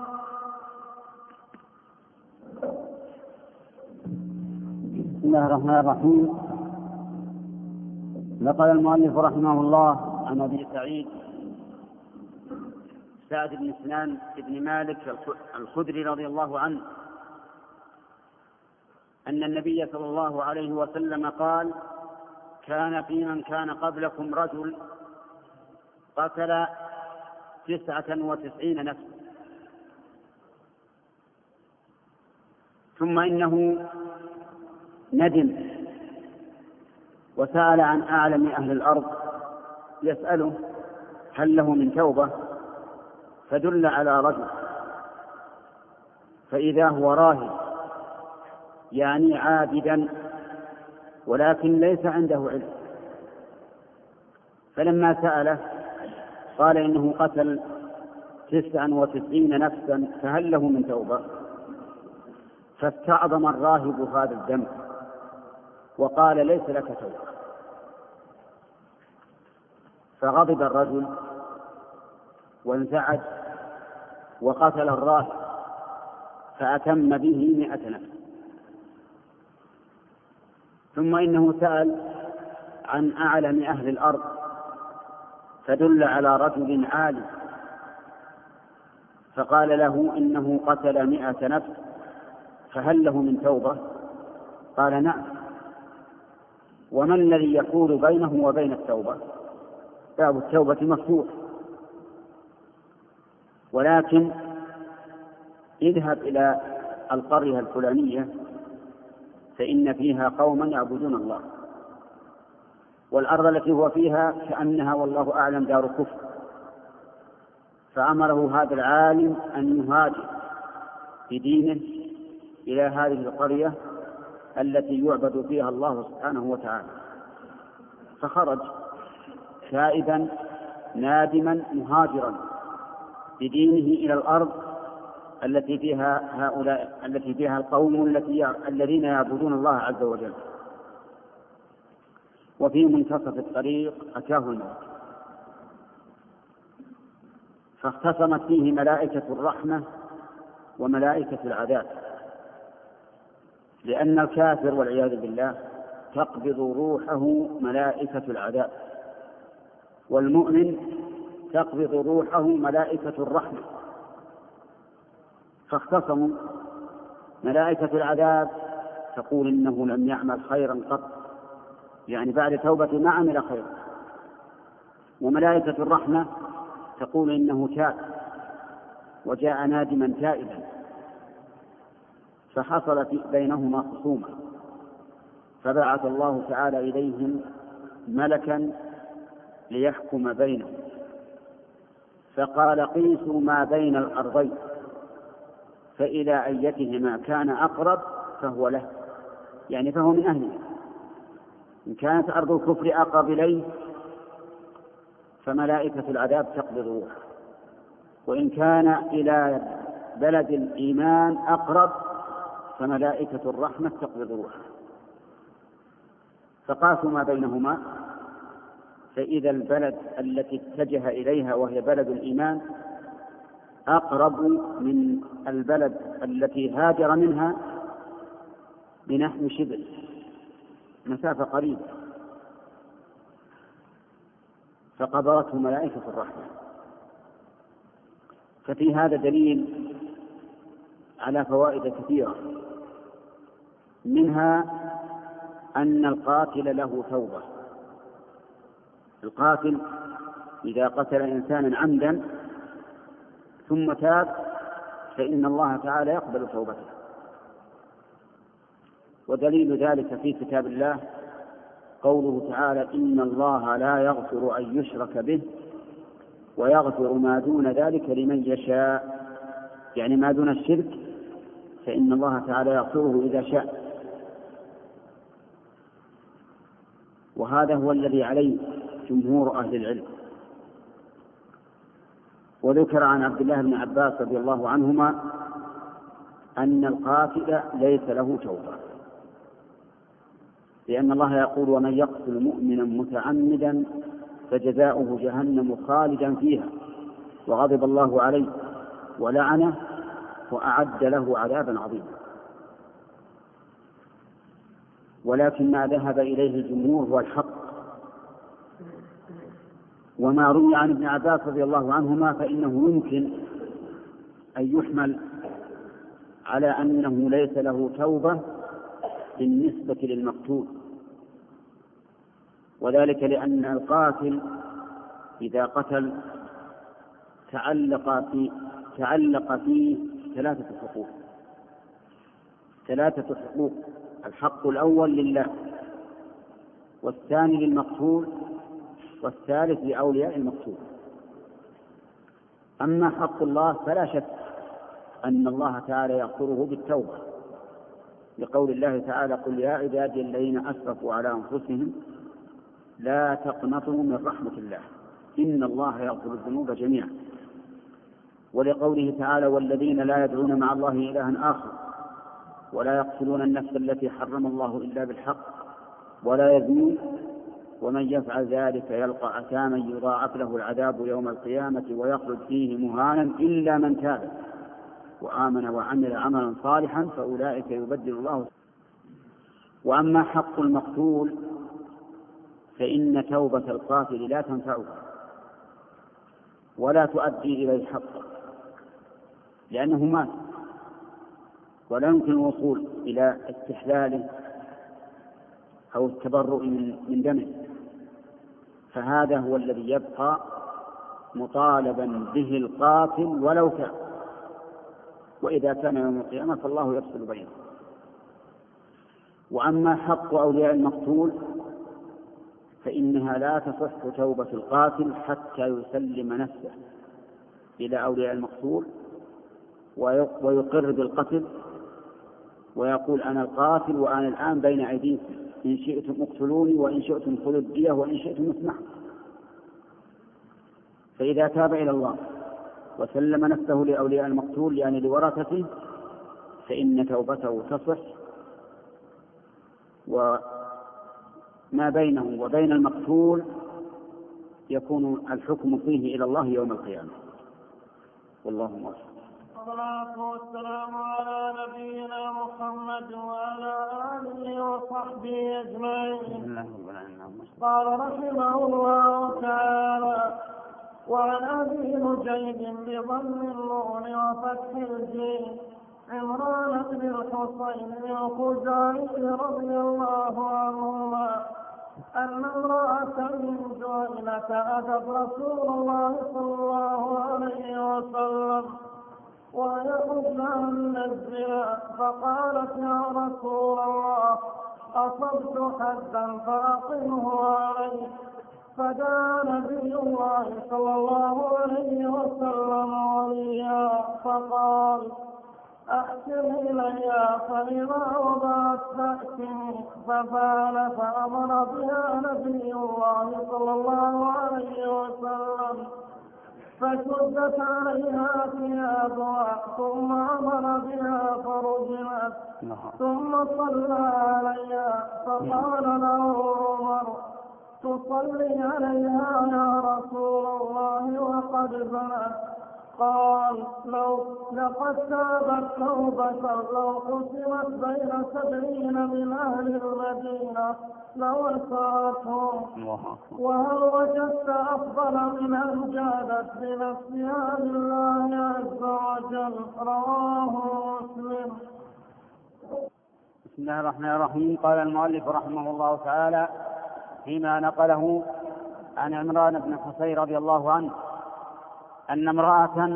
بسم الله الرحمن الرحيم. نقل المؤلف رحمه الله عن أبي سعيد سعد بن سنان بن مالك الخدري رضي الله عنه أن النبي صلى الله عليه وسلم قال كان في من كان قبلكم رجل قتل تسعة وتسعين نفسا ثم إنه ندم وسأل عن أعلم أهل الأرض يسأله هل له من توبة فدل على رجل فإذا هو راهب يعني عابدا ولكن ليس عنده علم فلما سأله قال إنه قتل تسعا وتسعين نفسا فهل له من توبة فاستعظم الراهب هذا الذنب وقال ليس لك توبة فغضب الرجل وانزعج وقتل الراهب فأتم به مئة نفس. ثم إنه سأل عن أعلم أهل الأرض فدل على رجل عالم فقال له إنه قتل مئة نفس فهل له من توبة قال نعم. وما الذي يقول بينه وبين التوبة؟ باب التوبة مفتوح ولكن اذهب إلى القرية الفلانية فإن فيها قوما يعبدون الله والأرض التي هو فيها كأنها والله أعلم دار كفر فأمره هذا العالم أن يهاجر بدينه إلى هذه القرية التي يعبد فيها الله سبحانه وتعالى فخرج تائبا نادما مهاجرا بدينه إلى الأرض التي فيها هؤلاء التي فيها القوم التي الذين يعبدون الله عز وجل. وفي منتصف الطريق أتاه الموت فاختصمت فيه ملائكة الرحمة وملائكة العذاب لأن الكافر والعياذ بالله تقبض روحه ملائكة العذاب والمؤمن تقبض روحه ملائكة الرحمة فاختصموا. ملائكة العذاب تقول إنه لم يعمل خيرا قط، يعني بعد توبته ما عمل خيرا. وملائكة الرحمة تقول إنه تاب وجاء نادما تائبا، فحصل بينهما خصومة، فبعث الله تعالى إليهم ملكا ليحكم بينهم، فقال قيسوا ما بين الأرضين فإلى أيتهما كان أقرب فهو له، يعني فهو من أهله. إن كانت أرض الكفر أقرب إليه فملائكة العذاب تقبض روحه، وإن كان إلى بلد الإيمان أقرب فملائكة الرحمة تقبض روحه. فقاسوا ما بينهما، فإذا البلد التي اتجه إليها وهي بلد الإيمان أقرب من البلد التي هاجر منها بنحو شبر، مسافة قريبة، فقبضته ملائكة الرحمة. ففي هذا دليل على فوائد كثيرة، منها أن القاتل له توبة. القاتل إذا قتل إنسانا عمدا ثم تاب فإن الله تعالى يقبل توبته. ودليل ذلك في كتاب الله قوله تعالى إن الله لا يغفر أن يشرك به ويغفر ما دون ذلك لمن يشاء، يعني ما دون الشرك فإن الله تعالى يغفره إذا شاء. وهذا هو الذي عليه جمهور أهل العلم. وذكر عن عبد الله بن عباس رضي الله عنهما أن القاتل ليس له توبة، لأن الله يقول ومن يقتل مؤمنا متعمدا فجزاؤه جهنم خالدا فيها وغضب الله عليه ولعنه وأعد له عذابا عظيما. ولكن ما ذهب إليه الجمهور هو الحق. وما روي عن ابن عباس رضي الله عنهما فإنه يمكن أن يحمل على أنه ليس له توبة بالنسبة للمقتول، وذلك لأن القاتل إذا قتل تعلق في تعلق فيه ثلاثة حقوق ثلاثة حقوق الحق الأول لله، والثاني للمقتول، والثالث لأولياء المقتول. أما حق الله فلا شك أن الله تعالى يغفره بالتوبة، لقول الله تعالى قل يا عبادي الذين أسرفوا على أنفسهم لا تقنطوا من رحمة الله إن الله يغفر الذنوب جميعا. ولقوله تعالى والذين لا يدعون مع الله إلها آخر ولا يقتلون النفس التي حرم الله إلا بالحق ولا يزنون ومن يفعل ذلك يلقى أثاما يضاعف له العذاب يوم القيامة ويخلد فيه مهانا إلا من تاب وآمن وعمل عملا صالحا فأولئك يبدل الله. وأما حق المقتول فإن توبة القاتل لا تنفعه ولا تؤدي إليه حقه، لأنه مات ولا يمكن الوصول إلى استحلاله أو التبرؤ من دمه، فهذا هو الذي يبقى مطالبا به القاتل ولو كان، وإذا كان يوم القيامة فالله يفصل بينه. وأما حق أولياء المقتول فإنها لا تصح توبة القاتل حتى يسلم نفسه إلى أولياء المقتول ويقر بالقتل ويقول أنا القاتل وأنا الآن بين أيديكم إن شئتم اقتلوني وإن شئتم خذوا الدية وإن شئتم اسمحوا. فإذا تاب إلى الله وسلم نفسه لأولياء المقتول يعني لورثته فإن توبته تصح، وما بينه وبين المقتول يكون الحكم فيه إلى الله يوم القيامة. والله موفق. والصلاة والسلام على نبينا محمد وعلى آله وصحبه أجمعين. قال رحمه الله تعالى وعن أبي نجيب بضم النون وفتح الجيم عمران بن الحصين الخزاعي رضي الله عنهما أن امرأة من جهينة أتت رسول الله صلى الله عليه وسلم وهي حزنها من الزنا، فقالت: يا رسول الله، أصبت حدا فأقمه علي. فدعا نبي الله صلى الله عليه وسلم وليا فقال: أحسن إلي فإذا وضعت فأتني. ففعل فأمر بها نبي الله صلى الله عليه وسلم، فشدت عليها ثيابها ثم أمر بها فرجمت، ثم صلى عليها. فقال له عمر: تصلي عليها يا رسول الله وقد زنت؟ قال: لو لقد تابت توبة لو قسمت بين سبعين من أهل المدينة لوسعتهم. وهل وجدت أفضل من أن جادت بنفسها لله عز وجل؟ رواه مسلم. بسم الله الرحمن الرحيم. قال المؤلف رحمه الله تعالى فيما نقله عن عمران بن الحصين رضي الله عنه أن امرأة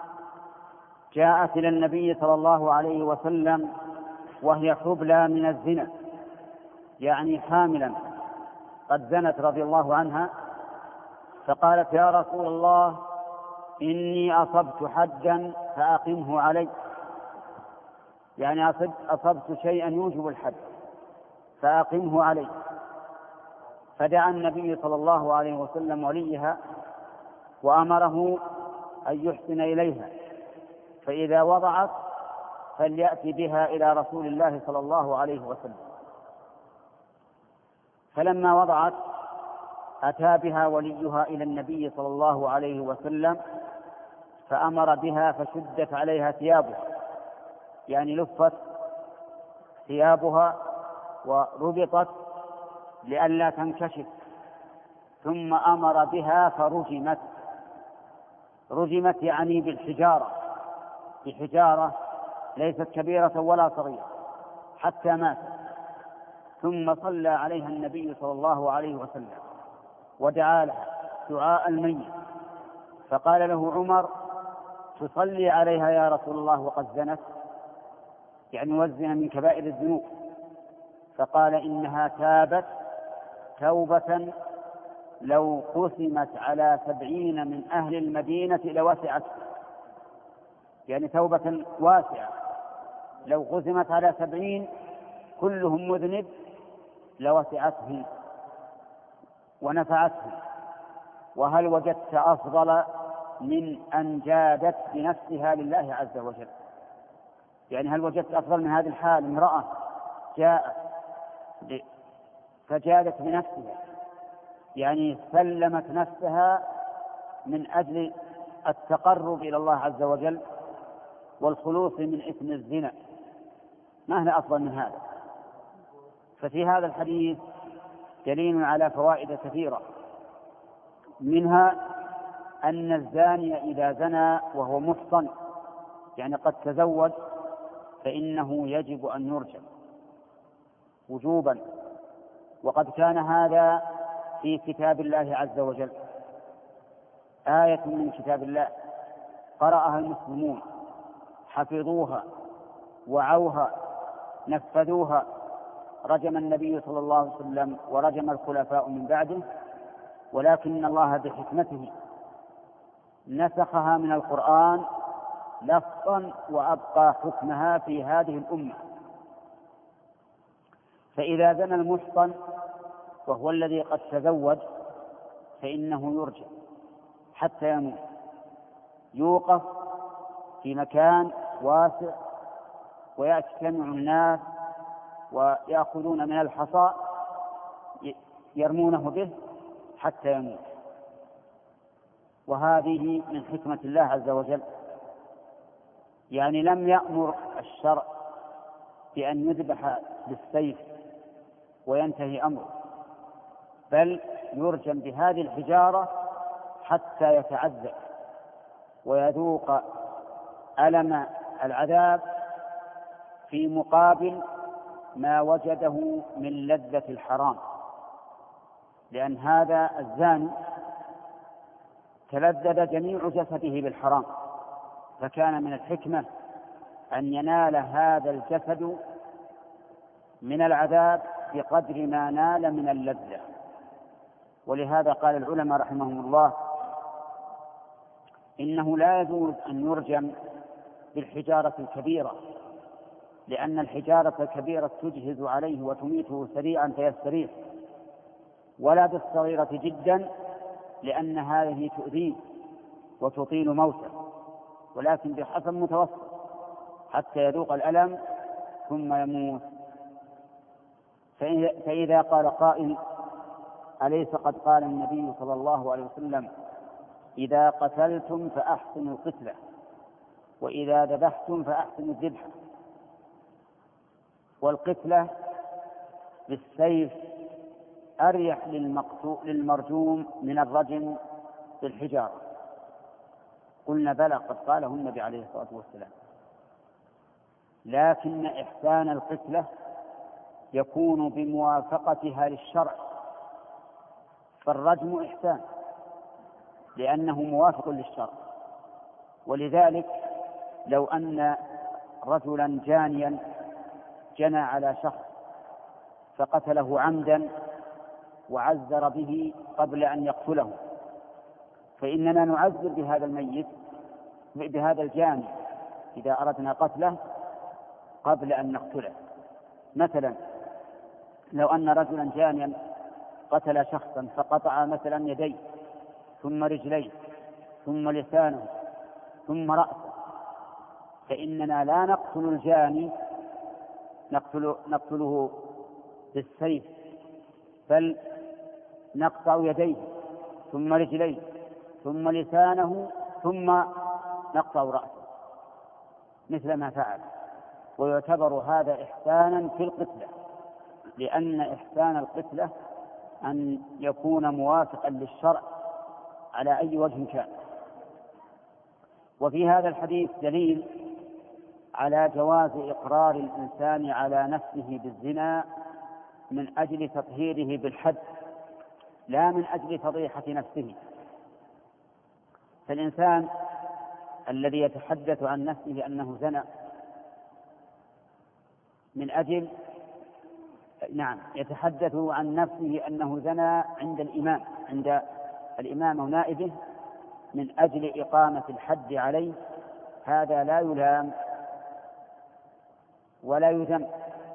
جاءت إلى النبي صلى الله عليه وسلم وهي حبلى من الزنا، يعني حاملا قد زنت رضي الله عنها، فقالت: يا رسول الله، إني أصبت حدا فأقمه علي، يعني أصبت شيئا يوجب الحد فأقمه علي. فدعا النبي صلى الله عليه وسلم وليها وأمره أن يحسن إليها، فإذا وضعت فليأتي بها إلى رسول الله صلى الله عليه وسلم. فلما وضعت أتى بها وليها إلى النبي صلى الله عليه وسلم فأمر بها فشدت عليها ثيابها، يعني لفت ثيابها وربطت لئلا تنكشف، ثم أمر بها فرجمت. رجمت يعني بالحجارة، بحجارة ليست كبيرة ولا صغيرة حتى مات. ثم صلى عليها النبي صلى الله عليه وسلم ودعا لها دعاء الميت، فقال له عمر: تصلي عليها يا رسول الله وقد زنت؟ يعني والزنا من كبائر الذنوب. فقال: إنها تابت توبة لو قسمت على سبعين من أهل المدينة لوسعت، يعني توبة واسعة لو قسمت على سبعين كلهم مذنب لوسعتهم ونفعتهم. وهل وجدت أفضل من أن جادت بنفسها لله عز وجل؟ يعني هل وجدت أفضل من هذه الحال؟ امرأة جاءت فجادت بنفسها، يعني سلمت نفسها من أجل التقرب إلى الله عز وجل والخلوص من إثم الزنا، ما هي أفضل من هذا؟ ففي هذا الحديث دليل على فوائد كثيرة، منها أن الزاني إذا زنى وهو محصن، يعني قد تزوج، فإنه يجب أن يرجم وجوبا. وقد كان هذا في كتاب الله عز وجل، آية من كتاب الله قرأها المسلمون، حفظوها، وعوها، نفذوها، رجم النبي صلى الله عليه وسلم ورجم الخلفاء من بعده، ولكن الله بحكمته نسخها من القرآن لفظا وأبقى حكمها في هذه الأمة. فإذا زنى المحصن وهو الذي قد تزوج فإنه يرجم حتى يموت، يوقف في مكان واسع ويجتمع الناس ويأخذون من الحصى يرمونه به حتى يموت. وهذه من حكمة الله عز وجل، يعني لم يأمر الشرع بأن يذبح بالسيف وينتهي أمره، بل يرجم بهذه الحجارة حتى يتعذب ويذوق ألم العذاب في مقابل ما وجده من لذة الحرام، لأن هذا الزاني تلذذ جميع جسده بالحرام، فكان من الحكمة أن ينال هذا الجسد من العذاب بقدر ما نال من اللذة. ولهذا قال العلماء رحمهم الله إنه لا يجوز أن يرجم بالحجارة الكبيرة، لأن الحجارة الكبيرة تجهز عليه وتميته سريعا فيستريح، ولا بالصغيرة جدا لأن هذه تؤذيه وتطيل موته، ولكن بحسب متوسط حتى يذوق الألم ثم يموت. فإذا قال قائل: أليس قد قال النبي صلى الله عليه وسلم: إذا قتلتم فأحسنوا القتلة، وإذا ذبحتم فأحسنوا الذبح؟ والقتلة بالسيف أريح للمرجوم من الرجم بالحجارة. قلنا: بلى، قد قاله النبي عليه الصلاة والسلام، لكن إحسان القتلة يكون بموافقتها للشرع، فالرجم إحسان لأنه موافق للشرع. ولذلك لو أن رجلا جانيا جنى على شخص فقتله عمدا وعذر به قبل أن يقتله، فإننا نعذر بهذا الميت بهذا الجاني إذا أردنا قتله قبل أن نقتله. مثلا لو أن رجلا جانيا قتل شخصا فقطع مثلا يديه ثم رجليه ثم لسانه ثم رأسه، فإننا لا نقتل الجاني نقتل نقتله بالسيف، بل نقطع يديه ثم رجليه ثم لسانه ثم نقطع رأسه مثل ما فعل. ويعتبر هذا إحسانا في القتلة، لأن إحسان القتلة أن يكون موافقا للشرع على أي وجه كان. وفي هذا الحديث دليل على جواز إقرار الإنسان على نفسه بالزنا من أجل تطهيره بالحد، لا من أجل فضيحة نفسه. فالإنسان الذي يتحدث عن نفسه أنه زنى من أجل نعم يتحدث عن نفسه أنه زنى عند الإمام عند الإمام أو نائبه من أجل إقامة الحد عليه، هذا لا يلام ولا يذم.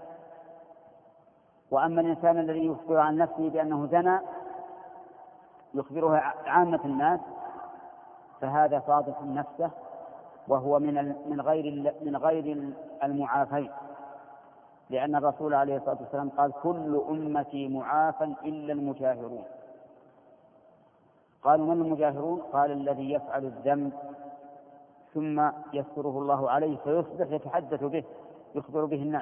وأما الإنسان الذي يخبر عن نفسه بأنه زنى يخبره عامة الناس فهذا صادق نفسه، وهو من من غير من غير المعافين، لأن الرسول عليه الصلاة والسلام قال: كل أمتي معافى إلا المجاهرون. قالوا: من المجاهرون؟ قال: الذي يفعل الذنب ثم يستره الله عليه فيصبح يتحدث به يخبر به الناس.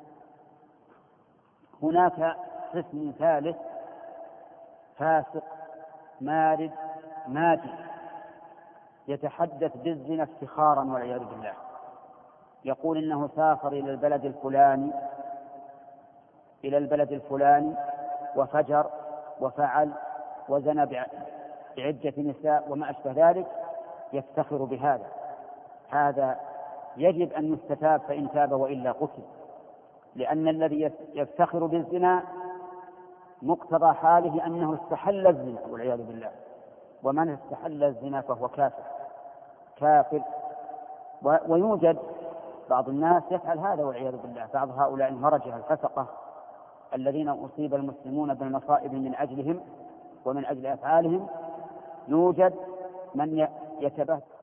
هناك قسم ثالث فاسق مارد مادي يتحدث بالزنا افتخارا والعياذ بالله، يقول إنه سافر إلى البلد الفلاني إلى البلد الفلاني وفجر وفعل وزنى بعدة نساء وما أشبه ذلك، يفتخر بهذا. هذا يجب أن يستتاب فإن تاب وإلا قتل، لأن الذي يفتخر بالزنا مقتضى حاله أنه استحل الزنا والعياذ بالله، ومن استحل الزنا فهو كافر كافر. ويوجد بعض الناس يفعل هذا والعياذ بالله، بعض هؤلاء المرجة الفسقة الذين أصيب المسلمون بالمصائب من أجلهم ومن أجل أفعالهم، يوجد من يتبه